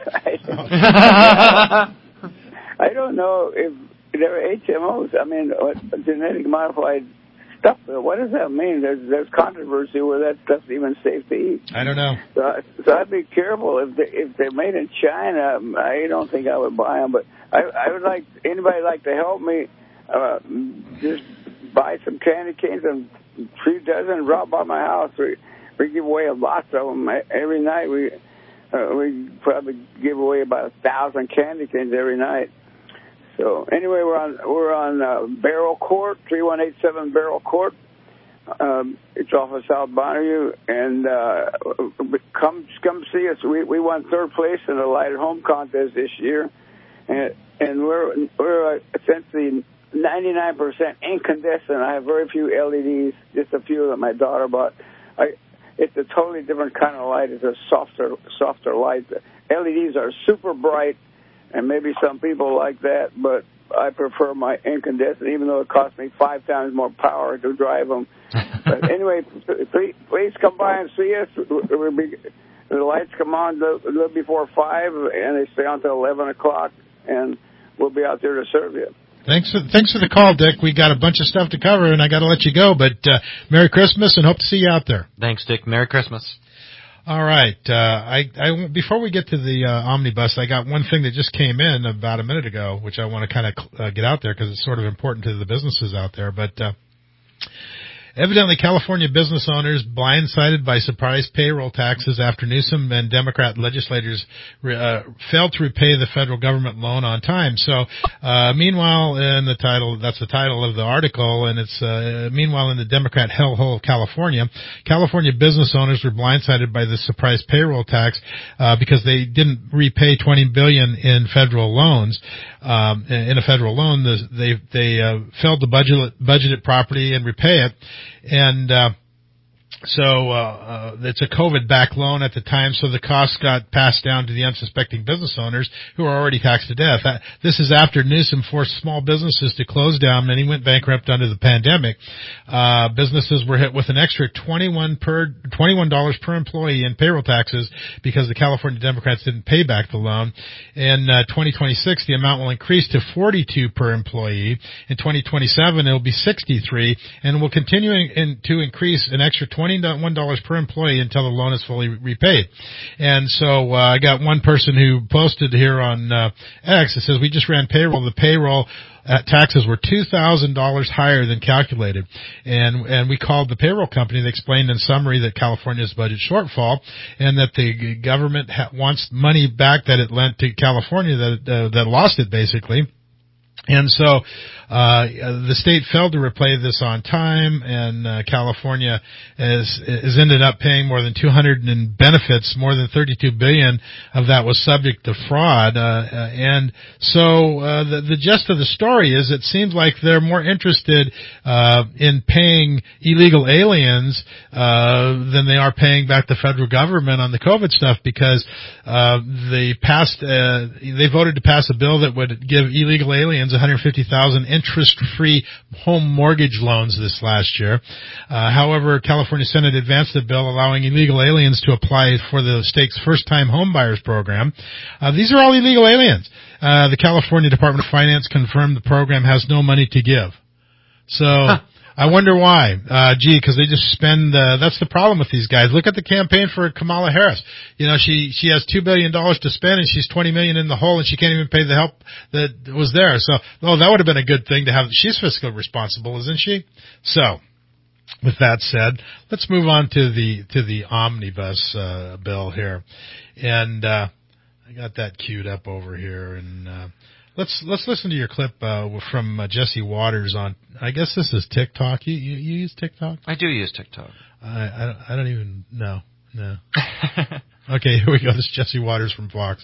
I don't know if they're H M Os. I mean, genetic modified stuff. What does that mean? There's there's controversy where that stuff's even safe to eat. I don't know. So, so I'd be careful. If they, if they're made in China, I don't think I would buy them. But I, I would like anybody like to help me. Uh, just buy some candy canes and three dozen, drop by my house. We, we give away lots of them every night. We uh, we probably give away about a thousand candy canes every night. So anyway, we're on we're on uh, Barrel Court, three one eight seven Barrel Court. Um, it's off of South Bonneview, and uh, come come see us. We we won third place in the Light at Home contest this year, and and we're we're uh, essentially ninety-nine percent incandescent. I have very few L E Ds, just a few that my daughter bought. I, it's a totally different kind of light. It's a softer, softer light. The L E Ds are super bright, and maybe some people like that, but I prefer my incandescent, even though it costs me five times more power to drive them. But anyway, please, please come by and see us. We'll be, the lights come on a little before five, and they stay on until eleven o'clock, and we'll be out there to serve you. Thanks for thanks for the call, Dick. We got a bunch of stuff to cover, and I got to let you go. But uh, Merry Christmas, and hope to see you out there. Thanks, Dick. Merry Christmas. All right. Uh, I, I before we get to the uh, omnibus, I got one thing that just came in about a minute ago, which I want to kind of uh, get out there because it's sort of important to the businesses out there. But uh, evidently, California business owners blindsided by surprise payroll taxes after Newsom and Democrat legislators uh, failed to repay the federal government loan on time. So, uh, meanwhile, in the title, that's the title of the article, and it's, uh, meanwhile in the Democrat hellhole of California, California business owners were blindsided by the surprise payroll tax, uh, because they didn't repay twenty billion dollars in federal loans. Um, in a federal loan, they, they, uh, failed to budget, budget it properly and repay it. And, uh, so, uh, uh, it's a COVID-backed loan at the time, so the costs got passed down to the unsuspecting business owners who are already taxed to death. Uh, this is after Newsom forced small businesses to close down, and he went bankrupt under the pandemic. Uh, businesses were hit with an extra twenty-one per, twenty-one dollars per employee in payroll taxes because the California Democrats didn't pay back the loan. In, uh, twenty twenty-six, the amount will increase to forty-two per employee. In twenty twenty-seven, it'll be sixty-three, and will continue in, to increase an extra twenty one dollars per employee until the loan is fully repaid. And so uh, I got one person who posted here on uh, X. It says, we just ran payroll. The payroll uh, taxes were two thousand dollars higher than calculated. And and we called the payroll company. They explained in summary that California's budget shortfall and that the government ha- wants money back that it lent to California, that uh, that lost it basically. And so uh the state failed to repay this on time, and uh, California has, has ended up paying more than two hundred in benefits. More than thirty-two billion dollars of that was subject to fraud. Uh, uh, and so uh, the, the gist of the story is it seems like they're more interested uh in paying illegal aliens uh than they are paying back the federal government on the COVID stuff, because uh they passed uh, they voted to pass a bill that would give illegal aliens one hundred fifty thousand interest-free home mortgage loans this last year. Uh, however, California Senate advanced a bill allowing illegal aliens to apply for the state's first-time home buyers program. Uh, these are all illegal aliens. Uh, the California Department of Finance confirmed the program has no money to give. So... Huh. I wonder why. Uh, gee, because they just spend, uh, that's the problem with these guys. Look at the campaign for Kamala Harris. You know, she, she has two billion dollars to spend and she's twenty million dollars in the hole and she can't even pay the help that was there. So, oh, that would have been a good thing to have. She's fiscally responsible, isn't she? So, with that said, let's move on to the, to the omnibus, uh, bill here. And, uh, I got that queued up over here, and, uh, Let's let's listen to your clip uh, from uh, Jesse Waters on. I guess this is TikTok. You you, you use TikTok? I do use TikTok. I I don't, I don't even know. No. Okay, here we go. This is Jesse Waters from Fox.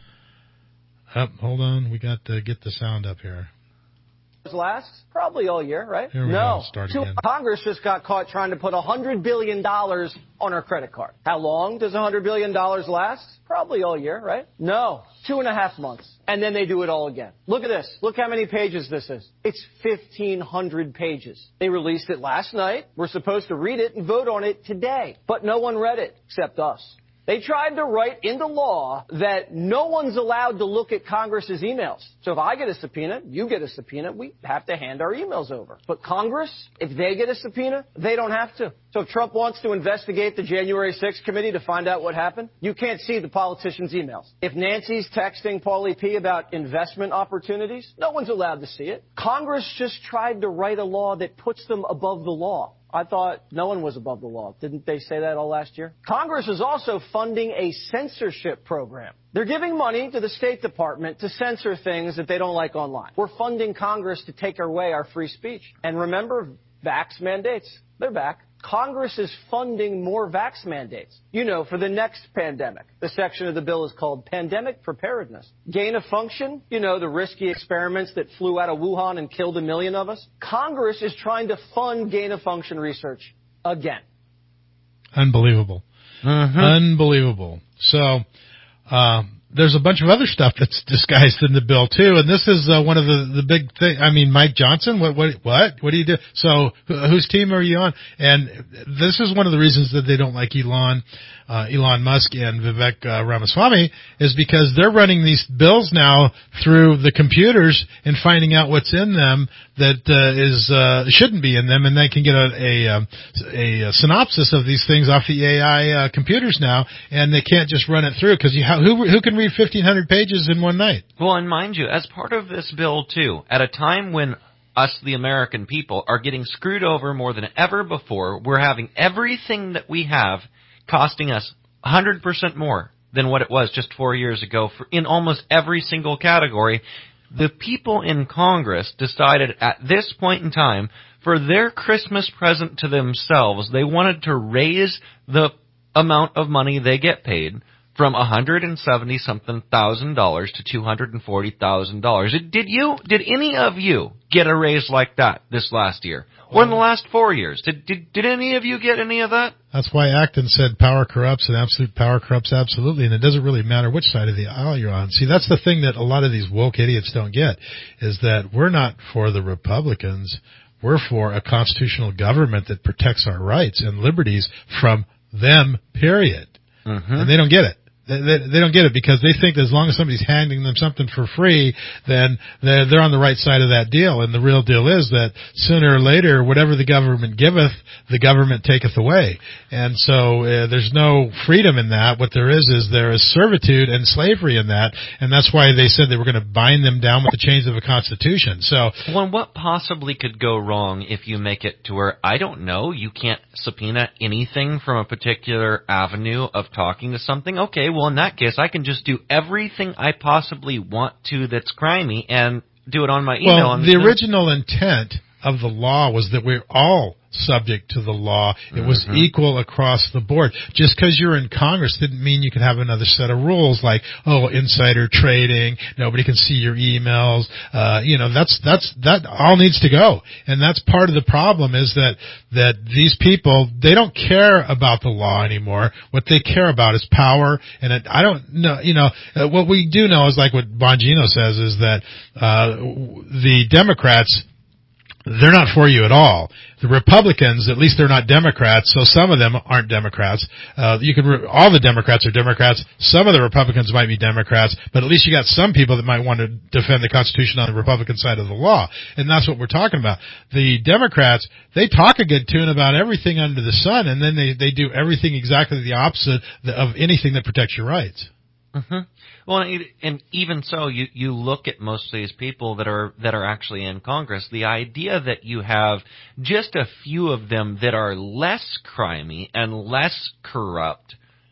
Oh, hold on, we got to get the sound up here. Last probably all year, right? Here we no. go. Start Two, again. Congress just got caught trying to put one hundred billion dollars on our credit card. How long does one hundred billion dollars last? Probably all year, right? No. Two and a half months. And then they do it all again. Look at this. Look how many pages this is. It's fifteen hundred pages. They released it last night. We're supposed to read it and vote on it today. But no one read it except us. They tried to write into law that no one's allowed to look at Congress's emails. So if I get a subpoena, you get a subpoena, we have to hand our emails over. But Congress, if they get a subpoena, they don't have to. So if Trump wants to investigate the January sixth committee to find out what happened, you can't see the politicians' emails. If Nancy's texting Paulie P. about investment opportunities, no one's allowed to see it. Congress just tried to write a law that puts them above the law. I thought no one was above the law. Didn't they say that all last year? Congress is also funding a censorship program. They're giving money to the State Department to censor things that they don't like online. We're funding Congress to take away our free speech. And remember, vax mandates. They're back. Congress is funding more vax mandates, you know, for the next pandemic. The section of the bill is called Pandemic Preparedness. Gain of function, you know, the risky experiments that flew out of Wuhan and killed a million of us. Congress is trying to fund gain of function research again. Unbelievable. Mm-hmm. Unbelievable. So, um, there's a bunch of other stuff that's disguised in the bill too, and this is uh, one of the the big thing. I mean, Mike Johnson, what what what what do you do? So, wh- whose team are you on? And this is one of the reasons that they don't like Elon, uh, Elon Musk and Vivek uh, Ramaswamy, is because they're running these bills now through the computers and finding out what's in them that uh, is uh, shouldn't be in them, and they can get a a, um, a, a synopsis of these things off the A I uh, computers now, and they can't just run it through because you ha- who who can read fifteen hundred pages in one night? Well, and mind you, as part of this bill, too, at a time when us, the American people, are getting screwed over more than ever before, we're having everything that we have costing us one hundred percent more than what it was just four years ago for, in almost every single category. The people in Congress decided at this point in time, for their Christmas present to themselves, they wanted to raise the amount of money they get paid from one hundred seventy something thousand dollars to two hundred forty thousand dollars. Did you, did any of you get a raise like that this last year? Or in the last four years? Did, did, did any of you get any of that? That's why Acton said power corrupts and absolute power corrupts absolutely, and it doesn't really matter which side of the aisle you're on. See, that's the thing that a lot of these woke idiots don't get, is that we're not for the Republicans. We're for a constitutional government that protects our rights and liberties from them, period. Mm-hmm. And they don't get it. They, they, they don't get it because they think that as long as somebody's handing them something for free, then they're, they're on the right side of that deal. And the real deal is that sooner or later, whatever the government giveth, the government taketh away. And so uh, there's no freedom in that. What there is is there is servitude and slavery in that. And that's why they said they were going to bind them down with the chains of a constitution. So, well, what possibly could go wrong if you make it to where, I don't know, you can't subpoena anything from a particular avenue of talking to something? Okay, well, in that case, I can just do everything I possibly want to that's crimey, and do it on my email. Well, the original intent of the law was that we're all subject to the law. It was Mm-hmm. equal across the board. Just because you're in Congress didn't mean you could have another set of rules like, oh, insider trading, nobody can see your emails. Uh, you know, that's, that's, that all needs to go. And that's part of the problem is that, that these people, they don't care about the law anymore. What they care about is power. And it, I don't know, you know, uh, what we do know is like what Bongino says is that, uh, the Democrats, they're not for you at all. The Republicans, at least they're not Democrats, so some of them aren't Democrats. Uh, you can, re- all the Democrats are Democrats. Some of the Republicans might be Democrats, but at least you got some people that might want to defend the Constitution on the Republican side of the law. And that's what we're talking about. The Democrats, they talk a good tune about everything under the sun, and then they, they do everything exactly the opposite of anything that protects your rights. Mm-hmm. Well, and even so, you, you look at most of these people that are that are actually in Congress. The idea that you have just a few of them that are less crimey and less corrupt,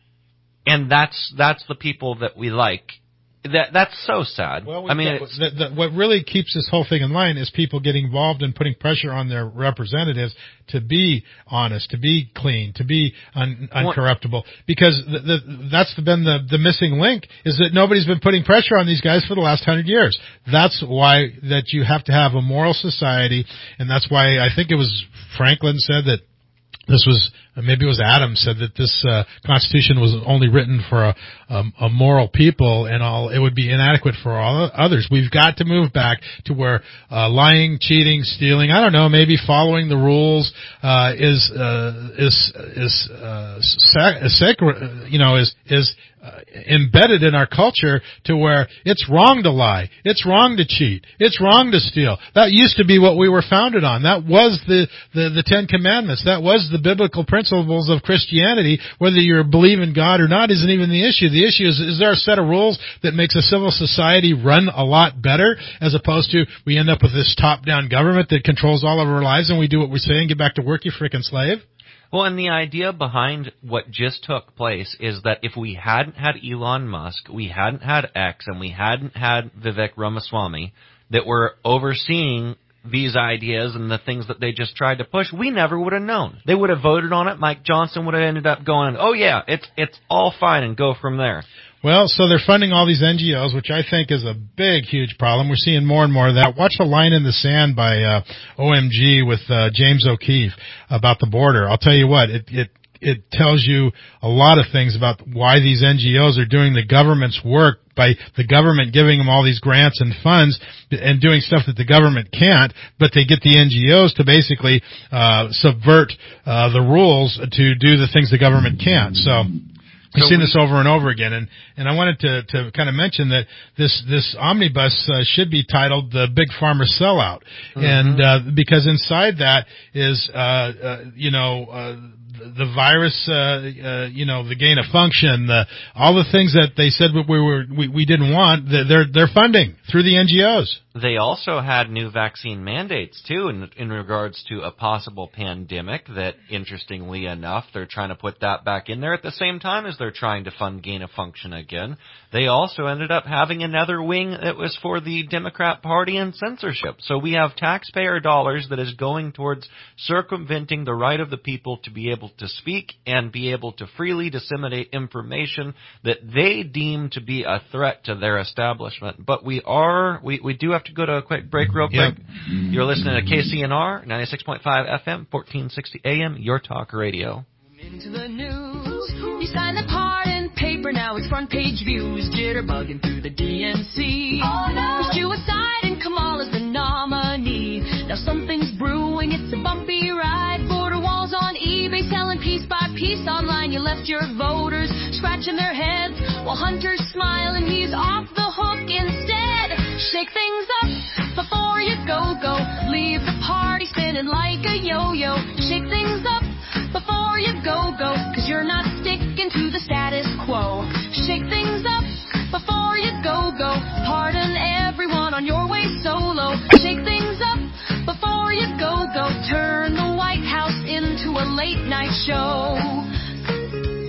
and that's that's the people that we like. That that's so sad. Well, I mean, got, the, the, what really keeps this whole thing in line is people getting involved and putting pressure on their representatives to be honest, to be clean, to be un, uncorruptible. Because the, the, that's been the, the missing link is that nobody's been putting pressure on these guys for the last hundred years. That's why that you have to have a moral society, and that's why I think it was Franklin said that. This was, maybe it was Adam said that this uh, Constitution was only written for a, um, a moral people and all, it would be inadequate for all others. We've got to move back to where uh, lying, cheating, stealing, I don't know, maybe following the rules uh, is, uh, is, is, uh, sac- sacred, you know, is, is uh, embedded in our culture to where it's wrong to lie, it's wrong to cheat, it's wrong to steal. That used to be what we were founded on. That was the, the, the Ten Commandments. That was the biblical principles of Christianity. Whether you believe in God or not isn't even the issue. The issue is, is there a set of rules that makes a civil society run a lot better as opposed to we end up with this top-down government that controls all of our lives and we do what we say and get back to work, you frickin' slave? Well, and the idea behind what just took place is that if we hadn't had Elon Musk, we hadn't had X, and we hadn't had Vivek Ramaswamy that were overseeing these ideas and the things that they just tried to push, we never would have known. They would have voted on it. Mike Johnson would have ended up going, oh, yeah, it's it's all fine, and go from there. Well, so they're funding all these N G Os, which I think is a big, huge problem. We're seeing more and more of that. Watch The Line in the Sand by uh, O M G with uh, James O'Keefe about the border. I'll tell you what, it, it it tells you a lot of things about why these N G Os are doing the government's work by the government giving them all these grants and funds and doing stuff that the government can't, but they get the N G Os to basically uh subvert uh the rules to do the things the government can't. So we've so seen we, this over and over again, and, and I wanted to, to kind of mention that this, this omnibus uh, should be titled The Big Pharma Sellout. Mm-hmm. And, uh, because inside that is, uh, uh you know, uh, the virus, uh, uh, you know, the gain of function, the, all the things that they said we were, we, we didn't want, they're, they're funding through the N G Os. They also had new vaccine mandates, too, in, in regards to a possible pandemic that, interestingly enough, they're trying to put that back in there at the same time as they're trying to fund gain of function again. They also ended up having another wing that was for the Democrat Party and censorship. So we have taxpayer dollars that is going towards circumventing the right of the people to be able to speak and be able to freely disseminate information that they deem to be a threat to their establishment. But we are, we, we do have to go to a quick break real quick. Yep. You're listening to K C N R, ninety-six point five F M, fourteen sixty A M, Your Talk Radio. Into the news, you signed the pardon paper, now it's front page views, jitterbugging through the D N C. Oh no! There's suicide and Kamala's the nominee. Now something's brewing, it's a bumpy ride. Border walls on eBay, selling piece by piece online. You left your voters scratching their heads while Hunter's smiling, he's off the hook instead. Shake things up before you go, go. Leave the party spinning like a yo-yo. Shake things up before you go, go. Cause you're not sticking to the status quo. Shake things up before you go, go. Pardon everyone on your way solo. Shake things up before you go, go. Turn the White House into a late night show.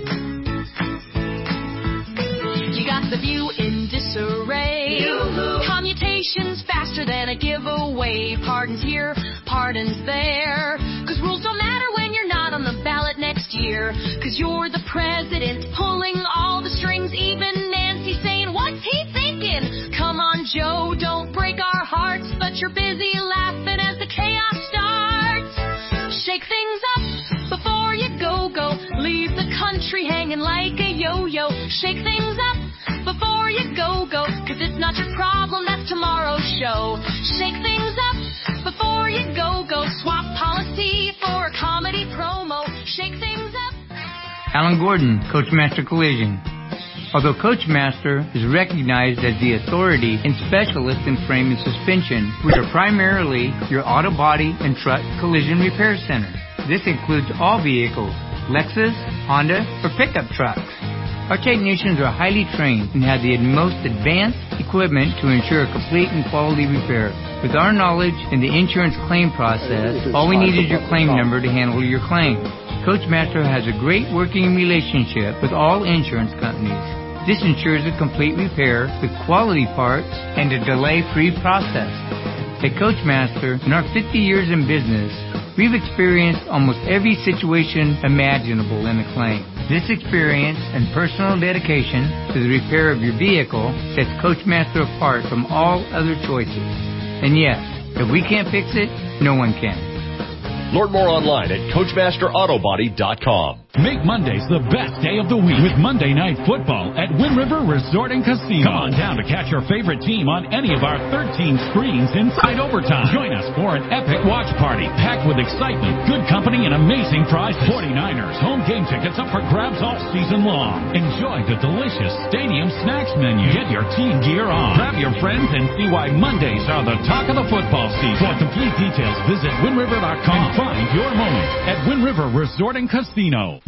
You got the view in disarray. Yoo-hoo. Commutation vacations faster than a giveaway. Pardons here, pardons there. Cause rules don't matter when you're not on the ballot next year. Cause you're the president pulling all the strings. Even Nancy saying, what's he thinking? Come on, Joe, don't break our hearts. But you're busy laughing as the chaos starts. Shake things up before you go, go. Leave the country hanging like a yo-yo. Shake things up before you go, go. Cause it's not your problem, that's tomorrow's show. Shake things up before you go, go. Swap policy for a comedy promo. Shake things up. Alan Gordon, Coachmaster Collision. Although Coachmaster is recognized as the authority and specialist in frame and suspension, we are primarily your auto body and truck collision repair center. This includes all vehicles, Lexus, Honda, or pickup trucks. Our technicians are highly trained and have the most advanced equipment to ensure a complete and quality repair. With our knowledge in the insurance claim process, all we need is your claim number to handle your claim. Coachmaster has a great working relationship with all insurance companies. This ensures a complete repair with quality parts and a delay-free process. At Coachmaster, in our fifty years in business, we've experienced almost every situation imaginable in a claim. This experience and personal dedication to the repair of your vehicle sets Coachmaster apart from all other choices. And yes, if we can't fix it, no one can. Learn more online at Coachmaster Auto Body dot com. Make Mondays the best day of the week with Monday Night Football at Wind River Resort and Casino. Come on down to catch your favorite team on any of our thirteen screens inside overtime. Join us for an epic watch party packed with excitement, good company, and amazing prizes. forty-niners home game tickets up for grabs all season long. Enjoy the delicious stadium snacks menu. Get your team gear on. Grab your friends and see why Mondays are the talk of the football season. For complete details, visit Wind River dot com. Find your moment at Wind River Resort and Casino.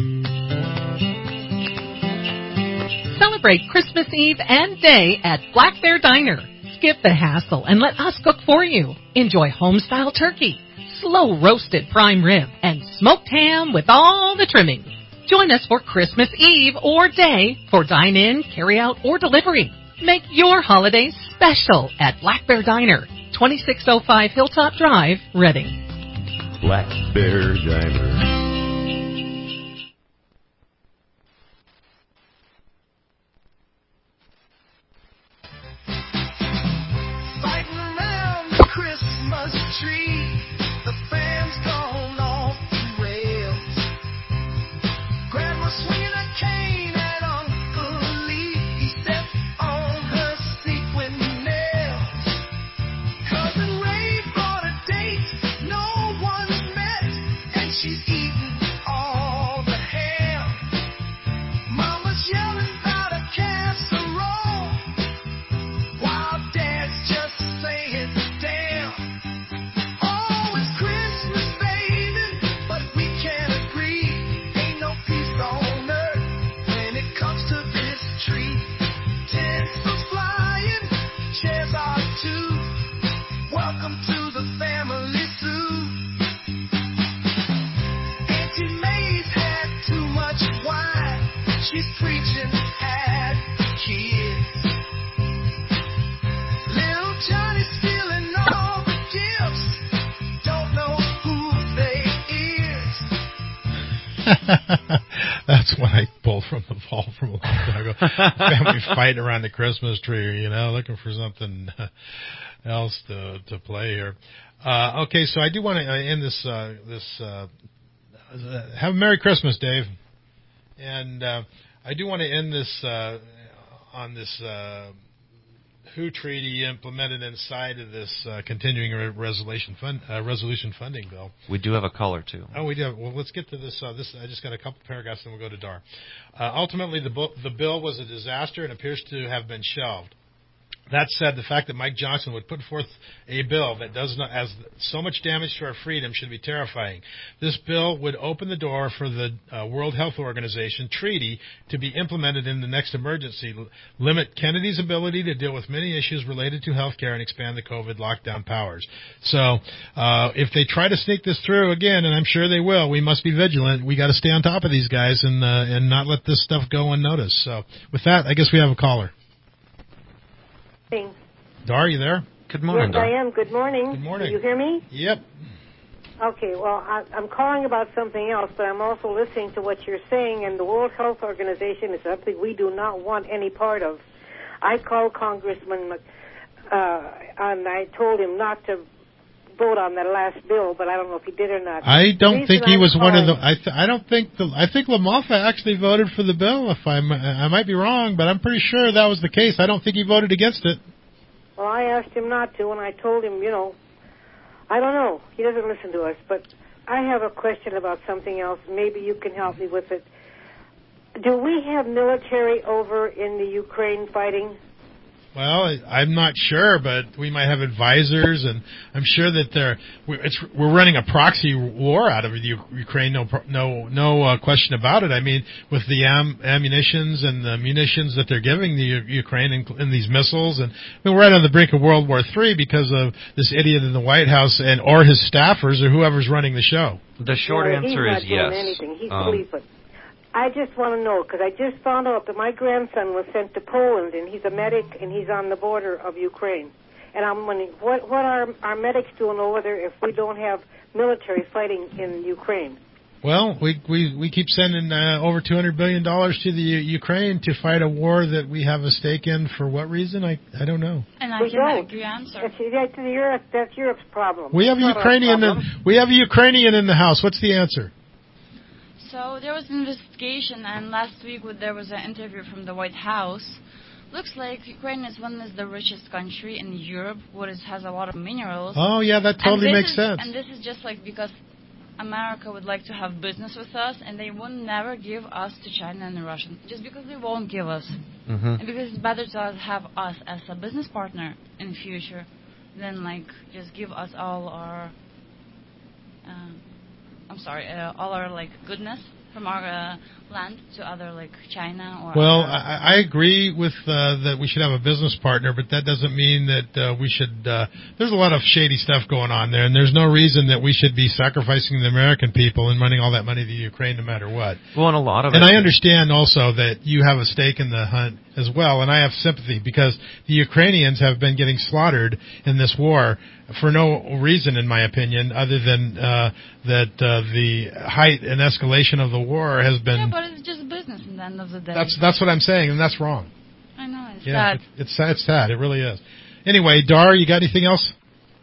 Celebrate Christmas Eve and Day at Black Bear Diner. Skip the hassle and let us cook for you. Enjoy home-style turkey, slow-roasted prime rib, and smoked ham with all the trimmings. Join us for Christmas Eve or Day for dine-in, carry-out, or delivery. Make your holidays special at Black Bear Diner, twenty-six oh five Hilltop Drive, Reading. Black Bear Diner. Tree, the fan's gone off the rails. Grandma swinging a cane at Uncle Lee. He stepped on her sequin nails. Cousin Ray brought a date no one's met, and she's eating all the ham. Mama's yelling about a casserole, while Dad's just saying, damn. Welcome to the family zoo. Auntie May's had too much wine. She's preaching at kids. Little Johnny's stealing all the gifts. Don't know who they is. That's what I pulled from the vault from a long time ago. Family fight around the Christmas tree, you know, looking for something else to to play here. Uh, okay, so I do want to end this uh, this uh, have a Merry Christmas, Dave, and uh, I do want to end this uh, on this uh, W H O treaty implemented inside of this uh, continuing resolution fund uh, resolution funding bill. We do have a caller too. Oh, we do. Well, let's get to this. Uh, this I just got a couple paragraphs, and we'll go to Dar. Uh, ultimately, the bu- the bill was a disaster and appears to have been shelved. That said, the fact that Mike Johnson would put forth a bill that does not has so much damage to our freedom should be terrifying. This bill would open the door for the uh, World Health Organization treaty to be implemented in the next emergency, l- limit Kennedy's ability to deal with many issues related to health care, and expand the COVID lockdown powers. So uh, if they try to sneak this through again, and I'm sure they will, we must be vigilant. We got to stay on top of these guys and uh, and not let this stuff go unnoticed. So with that, I guess we have a caller. Thanks. Dar, you there? Good morning, Yes, Dar. I am. Good morning. Good morning. Do you hear me? Yep. Okay, well, I, I'm calling about something else, but I'm also listening to what you're saying, and the World Health Organization is something we do not want any part of. I called Congressman, uh, and I told him not to vote on that last bill, but I don't know if he did or not. I don't The think reason he I'm was one of the. calling- I th- I don't think the. I think LaMalfa actually voted for the bill. If I'm, I might be wrong, but I'm pretty sure that was the case. I don't think he voted against it. Well, I asked him not to, and I told him, you know, I don't know. He doesn't listen to us, but I have a question about something else. Maybe you can help me with it. Do we have military over in the Ukraine fighting? Well, I- I'm not sure, but we might have advisors, and I'm sure that they're we're, it's, we're running a proxy war out of the U- Ukraine. No, pro- no, no uh, question about it. I mean, with the am- ammunitions and the munitions that they're giving the U- Ukraine and, and these missiles, and I mean, we're right on the brink of World War Three because of this idiot in the White House and or his staffers or whoever's running the show. The short Well, answer he's is not doing yes. anything. He's Um, sleeping. I just want to know, because I just found out that my grandson was sent to Poland, and he's a medic, and he's on the border of Ukraine. And I'm wondering, what, what are our medics doing over there if we don't have military fighting in Ukraine? Well, we we we keep sending uh, over two hundred billion dollars to the U- Ukraine to fight a war that we have a stake in. For what reason? I I don't know. And I We can don't. agree answer. That's, that's, Europe, that's Europe's problem. We have a It's not our Ukrainian. In, problem. we have a Ukrainian in the house. What's the answer? So there was an investigation, and last week there was an interview from the White House. Looks like Ukraine is one of the richest country in Europe, what is, has a lot of minerals. Oh yeah, that And totally this makes is, sense. And this is just like because America would like to have business with us, and they will never give us to China and the Russians, just because they won't give us. Mm-hmm. And because it's better to have us as a business partner in the future than like just give us all our, uh, I'm sorry, uh, all our like goodness from our uh, land to other like China or. Well, other- I, I agree with uh, that we should have a business partner, but that doesn't mean that uh, we should. Uh, there's a lot of shady stuff going on there, and there's no reason that we should be sacrificing the American people and running all that money to Ukraine no matter what. Well, and a lot of And it. I understand also that you have a stake in the hunt as well, and I have sympathy because the Ukrainians have been getting slaughtered in this war for no reason, in my opinion, other than uh, that uh, the height and escalation of the war has been. yeah, but it's just business at the end of the day. That's that's what I'm saying, and that's wrong. I know it's Yeah, sad. it, it's sad. It's sad. It really is. Anyway, Dar, you got anything else?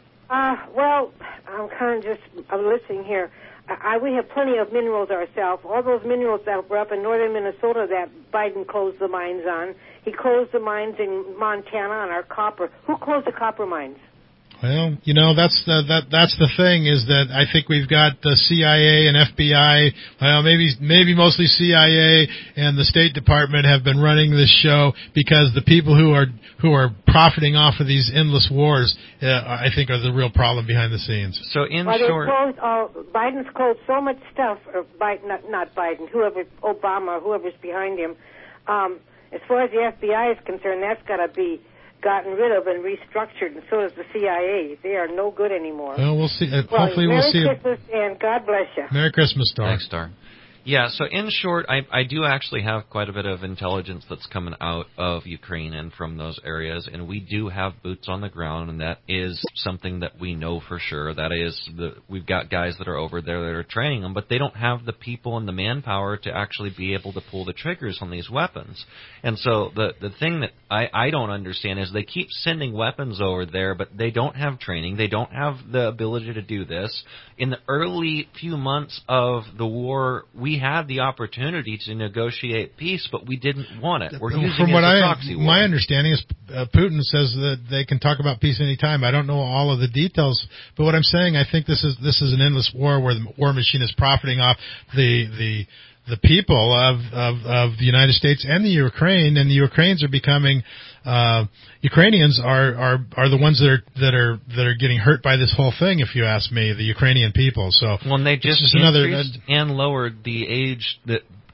Uh, well, I'm kind of just I'm listening here. I, I, we have plenty of minerals ourselves. All those minerals that were up in northern Minnesota that Biden closed the mines on. He closed the mines in Montana on our copper. Who closed the copper mines? Well, you know, that's the, that that's the thing is that I think we've got the C I A and F B I, well, maybe maybe mostly C I A and the State Department have been running this show because the people who are who are profiting off of these endless wars, uh, I think, are the real problem behind the scenes. So in well, they short, closed all, Biden's closed so much stuff. Or Biden, not, not Biden, whoever, Obama, whoever's behind him. Um, as far as the F B I is concerned, that's got to be gotten rid of and restructured, and so does the C I A. They are no good anymore. Well, we'll see. Uh, Well, hopefully, Merry we'll see. Christmas and God bless you. Merry Christmas, Dar. Thanks, Dar. Yeah, so in short, I, I do actually have quite a bit of intelligence that's coming out of Ukraine and from those areas, and we do have boots on the ground, and that is something that we know for sure. That is, the, we've got guys that are over there that are training them, but they don't have the people and the manpower to actually be able to pull the triggers on these weapons. And so the the thing that I, I don't understand is they keep sending weapons over there, but they don't have training. They don't have the ability to do this. In the early few months of the war, we had the opportunity to negotiate peace, but we didn't want it. We're using From it what as a I, proxy war. my understanding is uh, Putin says that they can talk about peace anytime. I don't know all of the details, but what I'm saying, I think this is this is an endless war where the war machine is profiting off the the the people of of, of the United States and the Ukraine, and the Ukrainians are becoming. Uh, Ukrainians are, are, are the ones that are that are that are getting hurt by this whole thing. If you ask me, the Ukrainian people. So when they just, just another increased and lowered the age that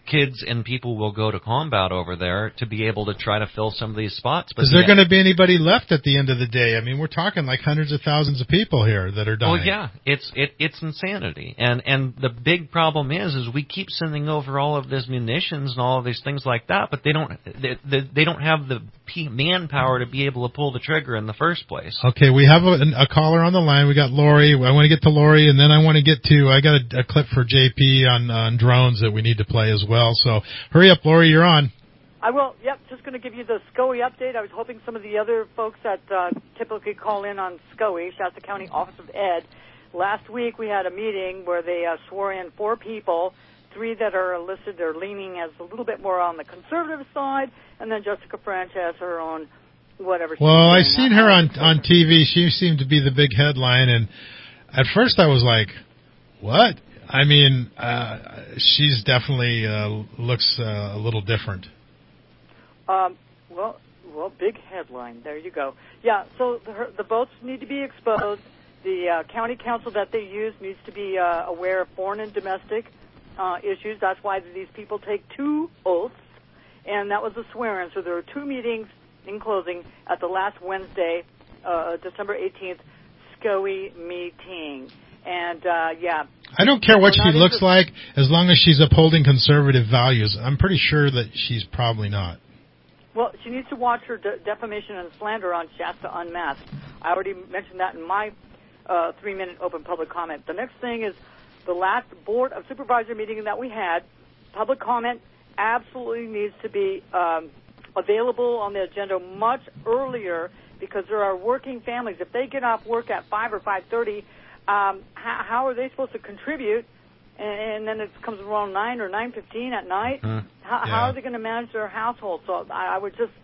kids and people will go to combat over there to be able to try to fill some of these spots. But Is there going to be anybody left at the end of the day? I mean, we're talking like hundreds of thousands of people here that are dying. Well, yeah, it's it, it's insanity, and and the big problem is is we keep sending over all of this munitions and all of these things like that, but they don't they, they, they don't have the manpower to be able to pull the trigger in the first place. Okay, we have a, a caller on the line. We got Lori. I want to get to Lori, and then I want to get to I got a, a clip for J P on on drones that we need to play as well. So hurry up, Lori, you're on. I will. Yep, just going to give you the SCOE update. I was hoping some of the other folks that uh, typically call in on SCOE, Shasta County Office of Ed. Last week we had a meeting where they uh, swore in four people, three that are listed are leaning as a little bit more on the conservative side, and then Jessica French has her own whatever. Well, I seen her on on T V. She seemed to be the big headline, and at first I was like, "What?" I mean, uh, she's definitely uh, looks uh, a little different. Um, well, well, big headline. There you go. Yeah, so the, her, the boats need to be exposed. The uh, county council that they use needs to be uh, aware of foreign and domestic uh, issues. That's why these people take two oaths, and that was a swearing. So there were two meetings in closing at the last Wednesday, uh, December eighteenth, SCOE meeting. And, uh, yeah. I don't care what she looks like as long as she's upholding conservative values. I'm pretty sure that she's probably not. Well, she needs to watch her de- defamation and slander on Shasta Unmasked. I already mentioned that in my uh, three-minute open public comment. The next thing is the last Board of Supervisor meeting that we had. Public comment absolutely needs to be um, available on the agenda much earlier because there are working families. If they get off work at five or five thirty, um, how, how are they supposed to contribute? And then it comes around nine or nine fifteen at night. Mm, how, yeah. how are they going to manage their household? So I, I would just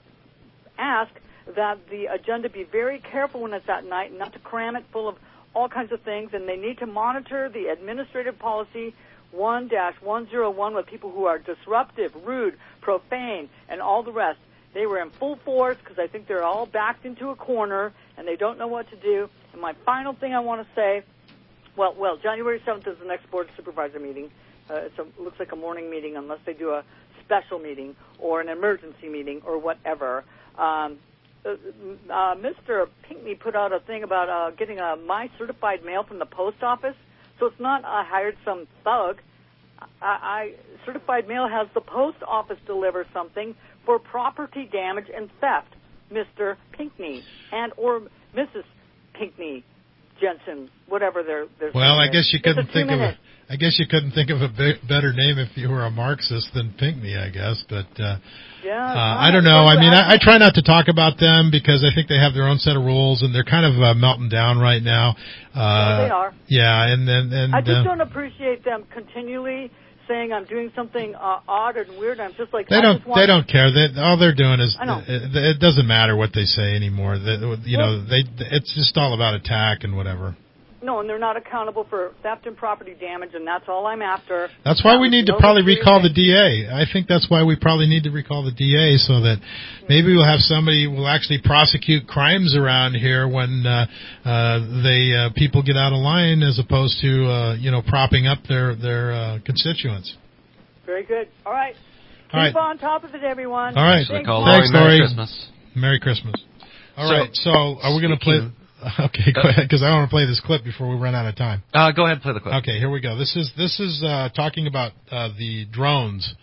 ask that the agenda be very careful when it's at night, not to cram it full of all kinds of things. And they need to monitor the administrative policy one dash one oh one with people who are disruptive, rude, profane, and all the rest. They were in full force because I think they're all backed into a corner and they don't know what to do. And my final thing I want to say. Well, well, January seventh is the next Board of Supervisor meeting. Uh, it's a, it looks like a morning meeting unless they do a special meeting or an emergency meeting or whatever. Um, uh, uh, Mister Pinckney put out a thing about uh, getting a My Certified Mail from the post office. So it's not I hired some thug. I, I Certified Mail has the post office deliver something for property damage and theft, Mister Pinckney and or Missus Pinckney. Jensen, whatever their their. Well, I guess you couldn't think of a, I guess you couldn't think of a be- better name if you were a Marxist than Pinckney, I guess. But uh, yeah, uh, I don't know. I mean, I, I try not to talk about them because I think they have their own set of rules and they're kind of uh, melting down right now. Uh, yeah, they are. Yeah, and then and, I just uh, don't appreciate them continually saying I'm doing something uh, odd and weird. I'm just like they I don't. Just want they don't care. They, all they're doing is I know. It, it doesn't matter what they say anymore. They, you well, know, they it's just all about attack and whatever. No, and they're not accountable for theft and property damage, and that's all I'm after. That's why that we need to no probably recall thing. the D A. I think that's why we probably need to recall the D A so that maybe we'll have somebody who will actually prosecute crimes around here when uh, uh, they uh, people get out of line as opposed to uh, you know propping up their their uh, constituents. Very good. All right. Keep All right. on top of it, everyone. All right. Thanks, Thanks, Merry Lori. Christmas. Merry Christmas. All so, right. So are we going to play? Okay, go ahead, because I want to play this clip before we run out of time. Uh, go ahead and play the clip. Okay, here we go. This is this is uh, talking about uh, the drones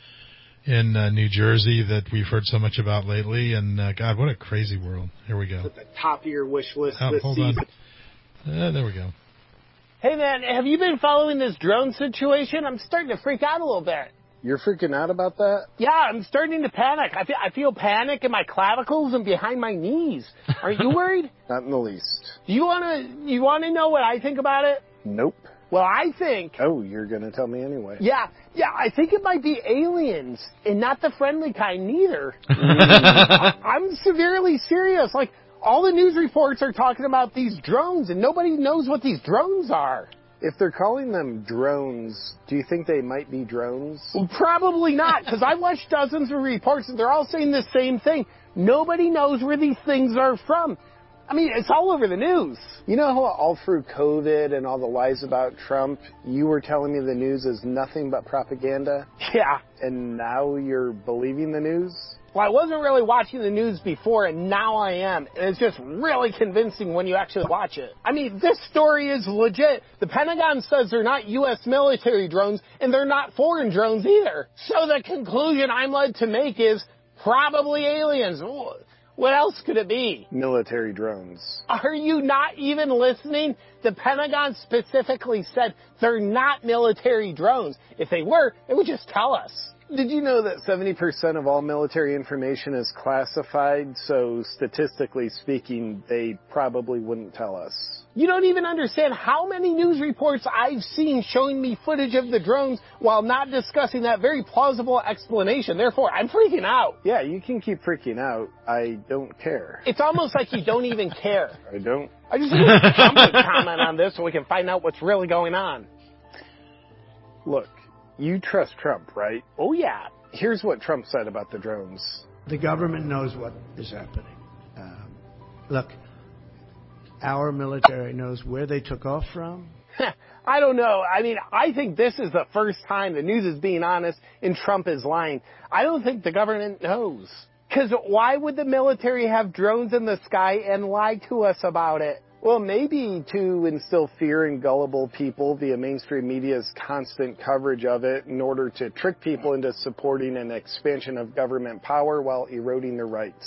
in uh, New Jersey that we've heard so much about lately. And, uh, God, what a crazy world. Here we go. At the top of your wish list oh, this hold season. on. Uh, there we go. Hey, man, have you been following this drone situation? I'm starting to freak out a little bit. You're freaking out about that? Yeah, I'm starting to panic. I feel, I feel panic in my clavicles and behind my knees. Aren't you worried? Not in the least. Do you want to you want to know what I think about it? Nope. Well, I think... Oh, you're going to tell me anyway. Yeah, yeah, I think it might be aliens, and not the friendly kind, neither. I'm severely serious. Like, all the news reports are talking about these drones, and nobody knows what these drones are. If they're calling them drones, do you think they might be drones? Well, probably not, because I watched dozens of reports, and they're all saying the same thing. Nobody knows where these things are from. I mean, it's all over the news. You know how all through COVID and all the lies about Trump, you were telling me the news is nothing but propaganda? Yeah. And now you're believing the news? Well, I wasn't really watching the news before, and now I am. And it's just really convincing when you actually watch it. I mean, this story is legit. The Pentagon says they're not U S military drones, and they're not foreign drones either. So the conclusion I'm led to make is probably aliens. What else could it be? Military drones. Are you not even listening? The Pentagon specifically said they're not military drones. If they were, it would just tell us. Did you know that seventy percent of all military information is classified, so statistically speaking, they probably wouldn't tell us? You don't even understand how many news reports I've seen showing me footage of the drones while not discussing that very plausible explanation. Therefore, I'm freaking out. Yeah, you can keep freaking out. I don't care. It's almost like you don't even care. I don't. I just want Trump to comment on this so we can find out what's really going on. Look. You trust Trump, right? Oh, yeah. Here's what Trump said about the drones. The government knows what is happening. Um, look, our military knows where they took off from. I don't know. I mean, I think this is the first time the news is being honest and Trump is lying. I don't think the government knows. Because why would the military have drones in the sky and lie to us about it? Well, maybe to instill fear in gullible people via mainstream media's constant coverage of it in order to trick people into supporting an expansion of government power while eroding their rights.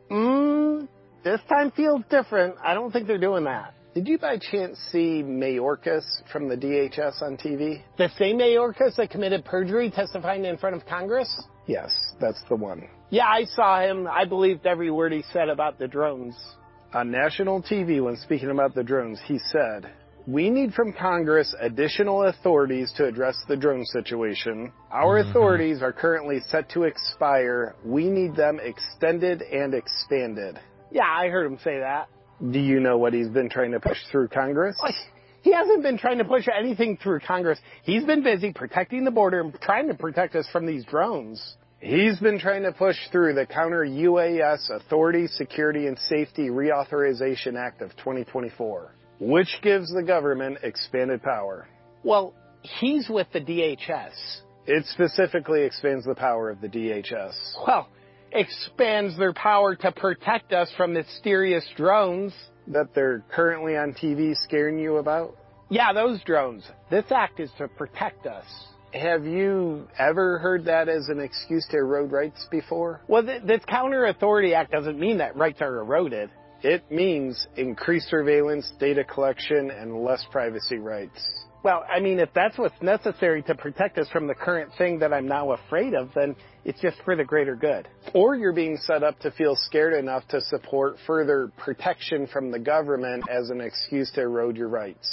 Mmm, this time feels different. I don't think they're doing that. Did you by chance see Mayorkas from the D H S on T V? The same Mayorkas that committed perjury testifying in front of Congress? Yes, that's the one. Yeah, I saw him. I believed every word he said about the drones. On national T V, when speaking about the drones, he said, "We need from Congress additional authorities to address the drone situation. Our mm-hmm. authorities are currently set to expire. We need them extended and expanded." Yeah, I heard him say that. Do you know what he's been trying to push through Congress? Like, he hasn't been trying to push anything through Congress. He's been busy protecting the border and trying to protect us from these drones. He's been trying to push through the Counter U A S Authority, Security, and Safety Reauthorization Act of twenty twenty-four, which gives the government expanded power. Well, he's with the D H S. It specifically expands the power of the D H S. Well, expands their power to protect us from mysterious drones. That they're currently on T V scaring you about? Yeah, those drones. This act is to protect us. Have you ever heard that as an excuse to erode rights before? Well, the, the Counter Authority Act doesn't mean that rights are eroded. It means increased surveillance, data collection, and less privacy rights. Well, I mean, if that's what's necessary to protect us from the current thing that I'm now afraid of, then it's just for the greater good. Or you're being set up to feel scared enough to support further protection from the government as an excuse to erode your rights.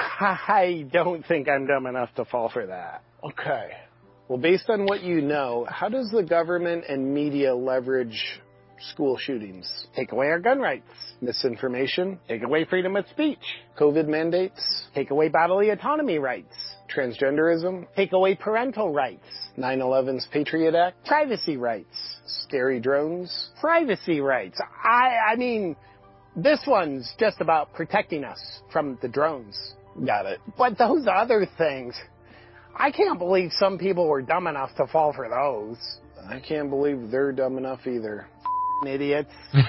I don't think I'm dumb enough to fall for that. Okay. Well, based on what you know, how does the government and media leverage school shootings? Take away our gun rights. Misinformation? Take away freedom of speech. COVID mandates? Take away bodily autonomy rights. Transgenderism? Take away parental rights. nine eleven's Patriot Act? Privacy rights. Scary drones? Privacy rights. I, I mean, this one's just about protecting us from the drones. Got it. But those other things, I can't believe some people were dumb enough to fall for those. I can't believe they're dumb enough either. Idiots.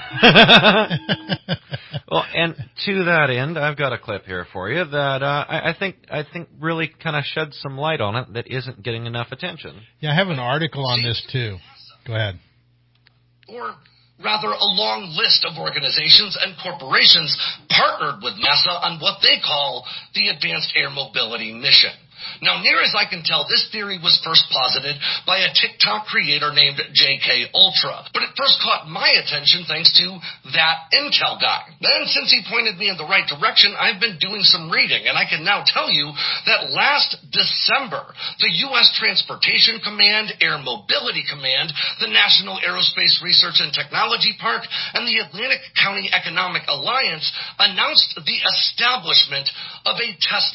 Well, and to that end, I've got a clip here for you that uh, I, I think I think really kind of sheds some light on it that isn't getting enough attention. Yeah, I have an article on this too. Go ahead. Or rather, a long list of organizations and corporations partnered with NASA on what they call the Advanced Air Mobility Mission. Now, near as I can tell, this theory was first posited by a TikTok creator named J K Ultra, but it first caught my attention thanks to that Intel guy. Then, since he pointed me in the right direction, I've been doing some reading, and I can now tell you that last December, the U S Transportation Command, Air Mobility Command, the National Aerospace Research and Technology Park, and the Atlantic County Economic Alliance announced the establishment of a testing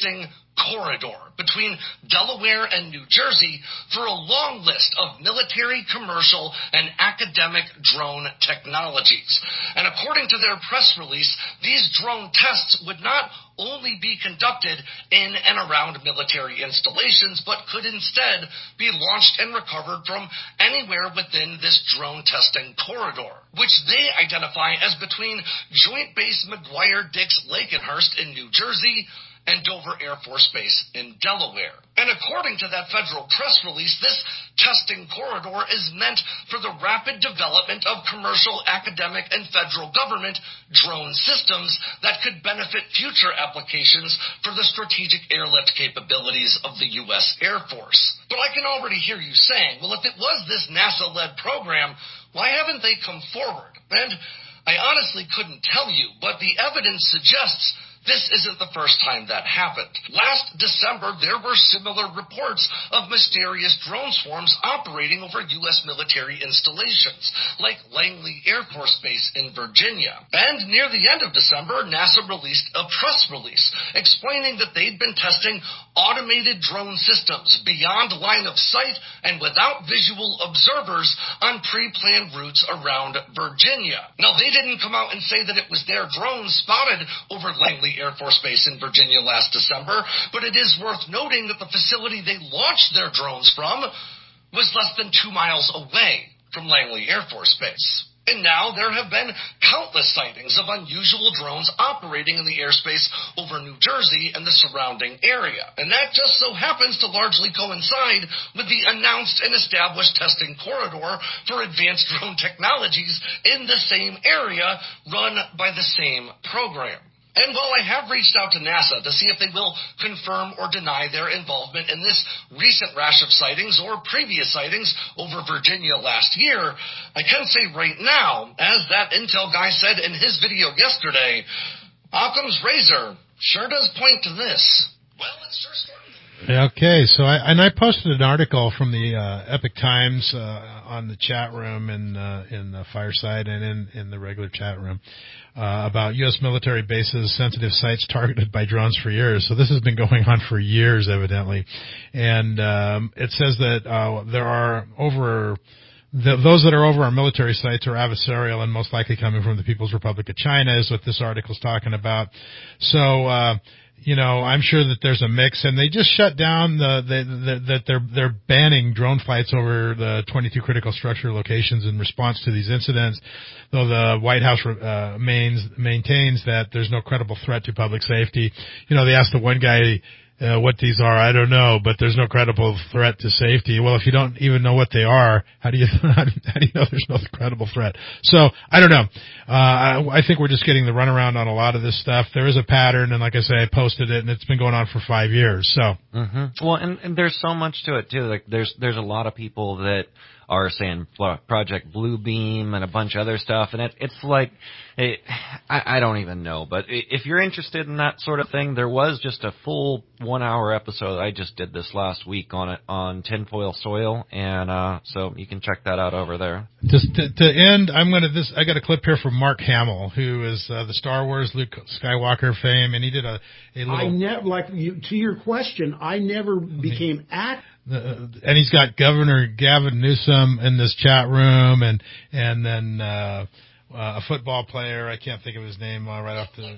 corridor between Delaware and New Jersey for a long list of military, commercial, and academic drone technologies. And according to their press release, these drone tests would not only be conducted in and around military installations, but could instead be launched and recovered from anywhere within this drone testing corridor, which they identify as between Joint Base McGuire-Dix-Lakenhurst in New Jersey and Dover Air Force Base in Delaware. And according to that federal press release, this testing corridor is meant for the rapid development of commercial, academic, and federal government drone systems that could benefit future applications for the strategic airlift capabilities of the U S Air Force. But I can already hear you saying, well, if it was this NASA-led program, why haven't they come forward? And I honestly couldn't tell you, but the evidence suggests this isn't the first time that happened. Last December, there were similar reports of mysterious drone swarms operating over U S military installations, like Langley Air Force Base in Virginia. And near the end of December, NASA released a press release explaining that they'd been testing automated drone systems beyond line of sight and without visual observers on pre-planned routes around Virginia. Now, they didn't come out and say that it was their drones spotted over Langley Air Force Base in Virginia last December, but it is worth noting that the facility they launched their drones from was less than two miles away from Langley Air Force Base. And now there have been countless sightings of unusual drones operating in the airspace over New Jersey and the surrounding area. And that just so happens to largely coincide with the announced and established testing corridor for advanced drone technologies in the same area run by the same program. And while I have reached out to NASA to see if they will confirm or deny their involvement in this recent rash of sightings or previous sightings over Virginia last year, I can say right now, as that Intel guy said in his video yesterday, Occam's razor sure does point to this. Well, it's sure starting. Okay, so I, and I posted an article from the uh, Epic Times uh, on the chat room in uh, in the Fireside and in, in the regular chat room uh, about U S military bases, sensitive sites targeted by drones for years. So this has been going on for years, evidently, and um, it says that uh, there are over. The, those that are over our military sites are adversarial and most likely coming from the People's Republic of China is what this article's talking about. So, uh, you know, I'm sure that there's a mix, and they just shut down the, the, the that they're they're banning drone flights over the twenty-two critical structure locations in response to these incidents. Though the White House uh, mains, maintains that there's no credible threat to public safety. You know, they asked the one guy. Uh, what these are, I don't know, but there's no credible threat to safety. Well, if you don't even know what they are, how do you how do you know there's no credible threat? So I don't know. Uh, I, I think we're just getting the runaround on a lot of this stuff. There is a pattern, and like I say, I posted it, and it's been going on for five years. So, mm-hmm. well, and, and there's so much to it too. Like there's there's a lot of people that are saying Project Bluebeam and a bunch of other stuff, and it, it's like, it, I, I don't even know. But if you're interested in that sort of thing, there was just a full one-hour episode I just did this last week on it on tinfoil soil, and uh, so you can check that out over there. Just to, to end, I'm gonna this. I got a clip here from Mark Hamill, who is uh, the Star Wars Luke Skywalker fame, and he did a, a little. I never like you, to your question. I never became act. Uh, and he's got Governor Gavin Newsom in this chat room, and and then uh, uh, a football player. I can't think of his name uh, right off the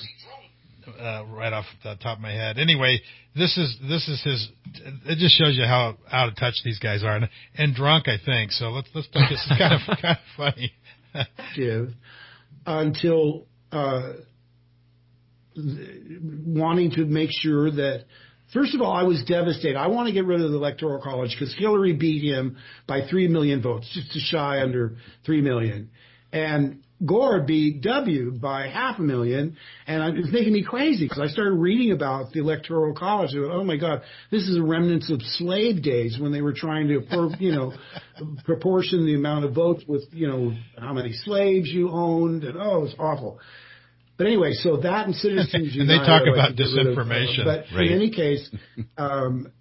uh, right off the top of my head. Anyway, this is this is his. It just shows you how out of touch these guys are, and, and drunk, I think. So let's let's play this. It's kind of kind of funny. Until uh, wanting to make sure that. First of all, I was devastated. I want to get rid of the Electoral College because Hillary beat him by three million votes, just a shy under three million. And Gore beat W by half a million, and it was making me crazy because I started reading about the Electoral College. I went, oh, my God, this is remnants of slave days when they were trying to, you know, proportion the amount of votes with, you know, how many slaves you owned. And, oh, it was awful. But anyway, so that and Citizens United. And they talk like about disinformation. Of, uh, but right. In any case, um,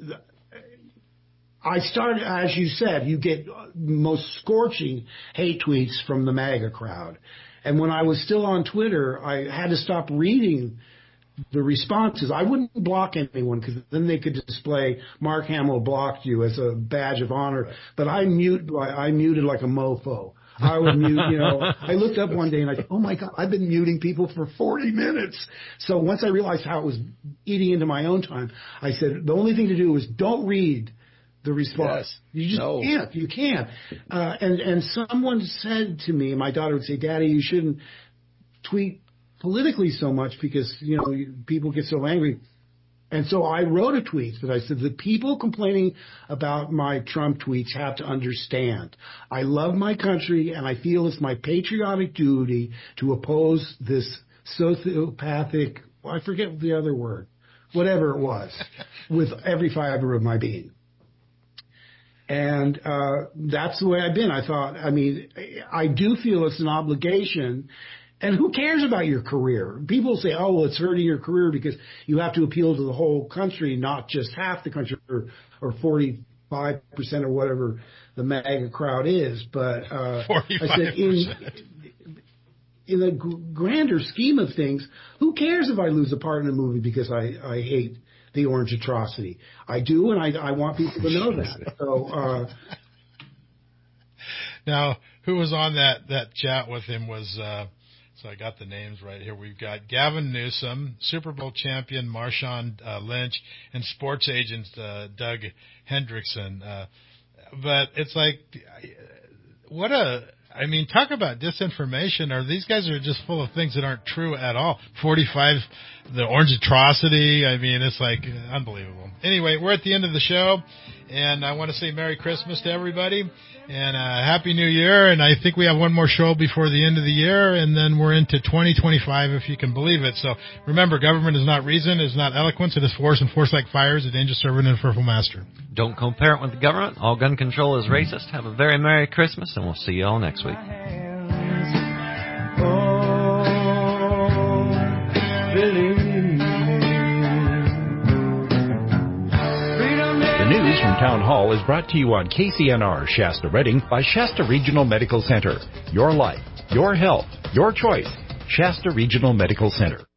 I started, as you said, you get most scorching hate tweets from the MAGA crowd. And when I was still on Twitter, I had to stop reading the responses. I wouldn't block anyone because then they could display Mark Hamill blocked you as a badge of honor. Right. But I mute, I muted like a mofo. I would mute, you know. I looked up one day and I thought, oh my God, I've been muting people for forty minutes. So once I realized how it was eating into my own time, I said the only thing to do is don't read the response. Yes. You just no. can't. You can't. Uh, and and someone said to me, my daughter would say, Daddy, you shouldn't tweet politically so much because, you know, people get so angry. And so I wrote a tweet that I said, the people complaining about my Trump tweets have to understand. I love my country and I feel it's my patriotic duty to oppose this sociopathic, well, I forget the other word, whatever it was, with every fiber of my being. And uh, that's the way I've been. I thought, I mean, I do feel it's an obligation. And who cares about your career? People say, oh, well, it's hurting your career because you have to appeal to the whole country, not just half the country or, or forty-five percent or whatever the MAGA crowd is. But uh, I said, in, in the grander scheme of things, who cares if I lose a part in a movie because I, I hate the orange atrocity? I do, and I, I want people to know that. So uh, now, who was on that, that chat with him was uh, – so I got the names right here. We've got Gavin Newsom, Super Bowl champion Marshawn uh, Lynch, and sports agent uh, Doug Hendrickson. Uh, but it's like, what a, I mean, talk about disinformation. Or these guys are just full of things that aren't true at all. forty-five, the orange atrocity. I mean, it's like unbelievable. Anyway, we're at the end of the show, and I want to say Merry Christmas to everybody. And uh, Happy New Year, and I think we have one more show before the end of the year, and then we're into twenty twenty-five, if you can believe it. So remember, government is not reason, it is not eloquence, it is force, and force like fire is a dangerous servant and a fearful master. Don't compare it with the government. All gun control is racist. Have a very Merry Christmas, and we'll see you all next week. The news from Town Hall is brought to you on K C N R Shasta Redding by Shasta Regional Medical Center. Your life, your health, your choice. Shasta Regional Medical Center.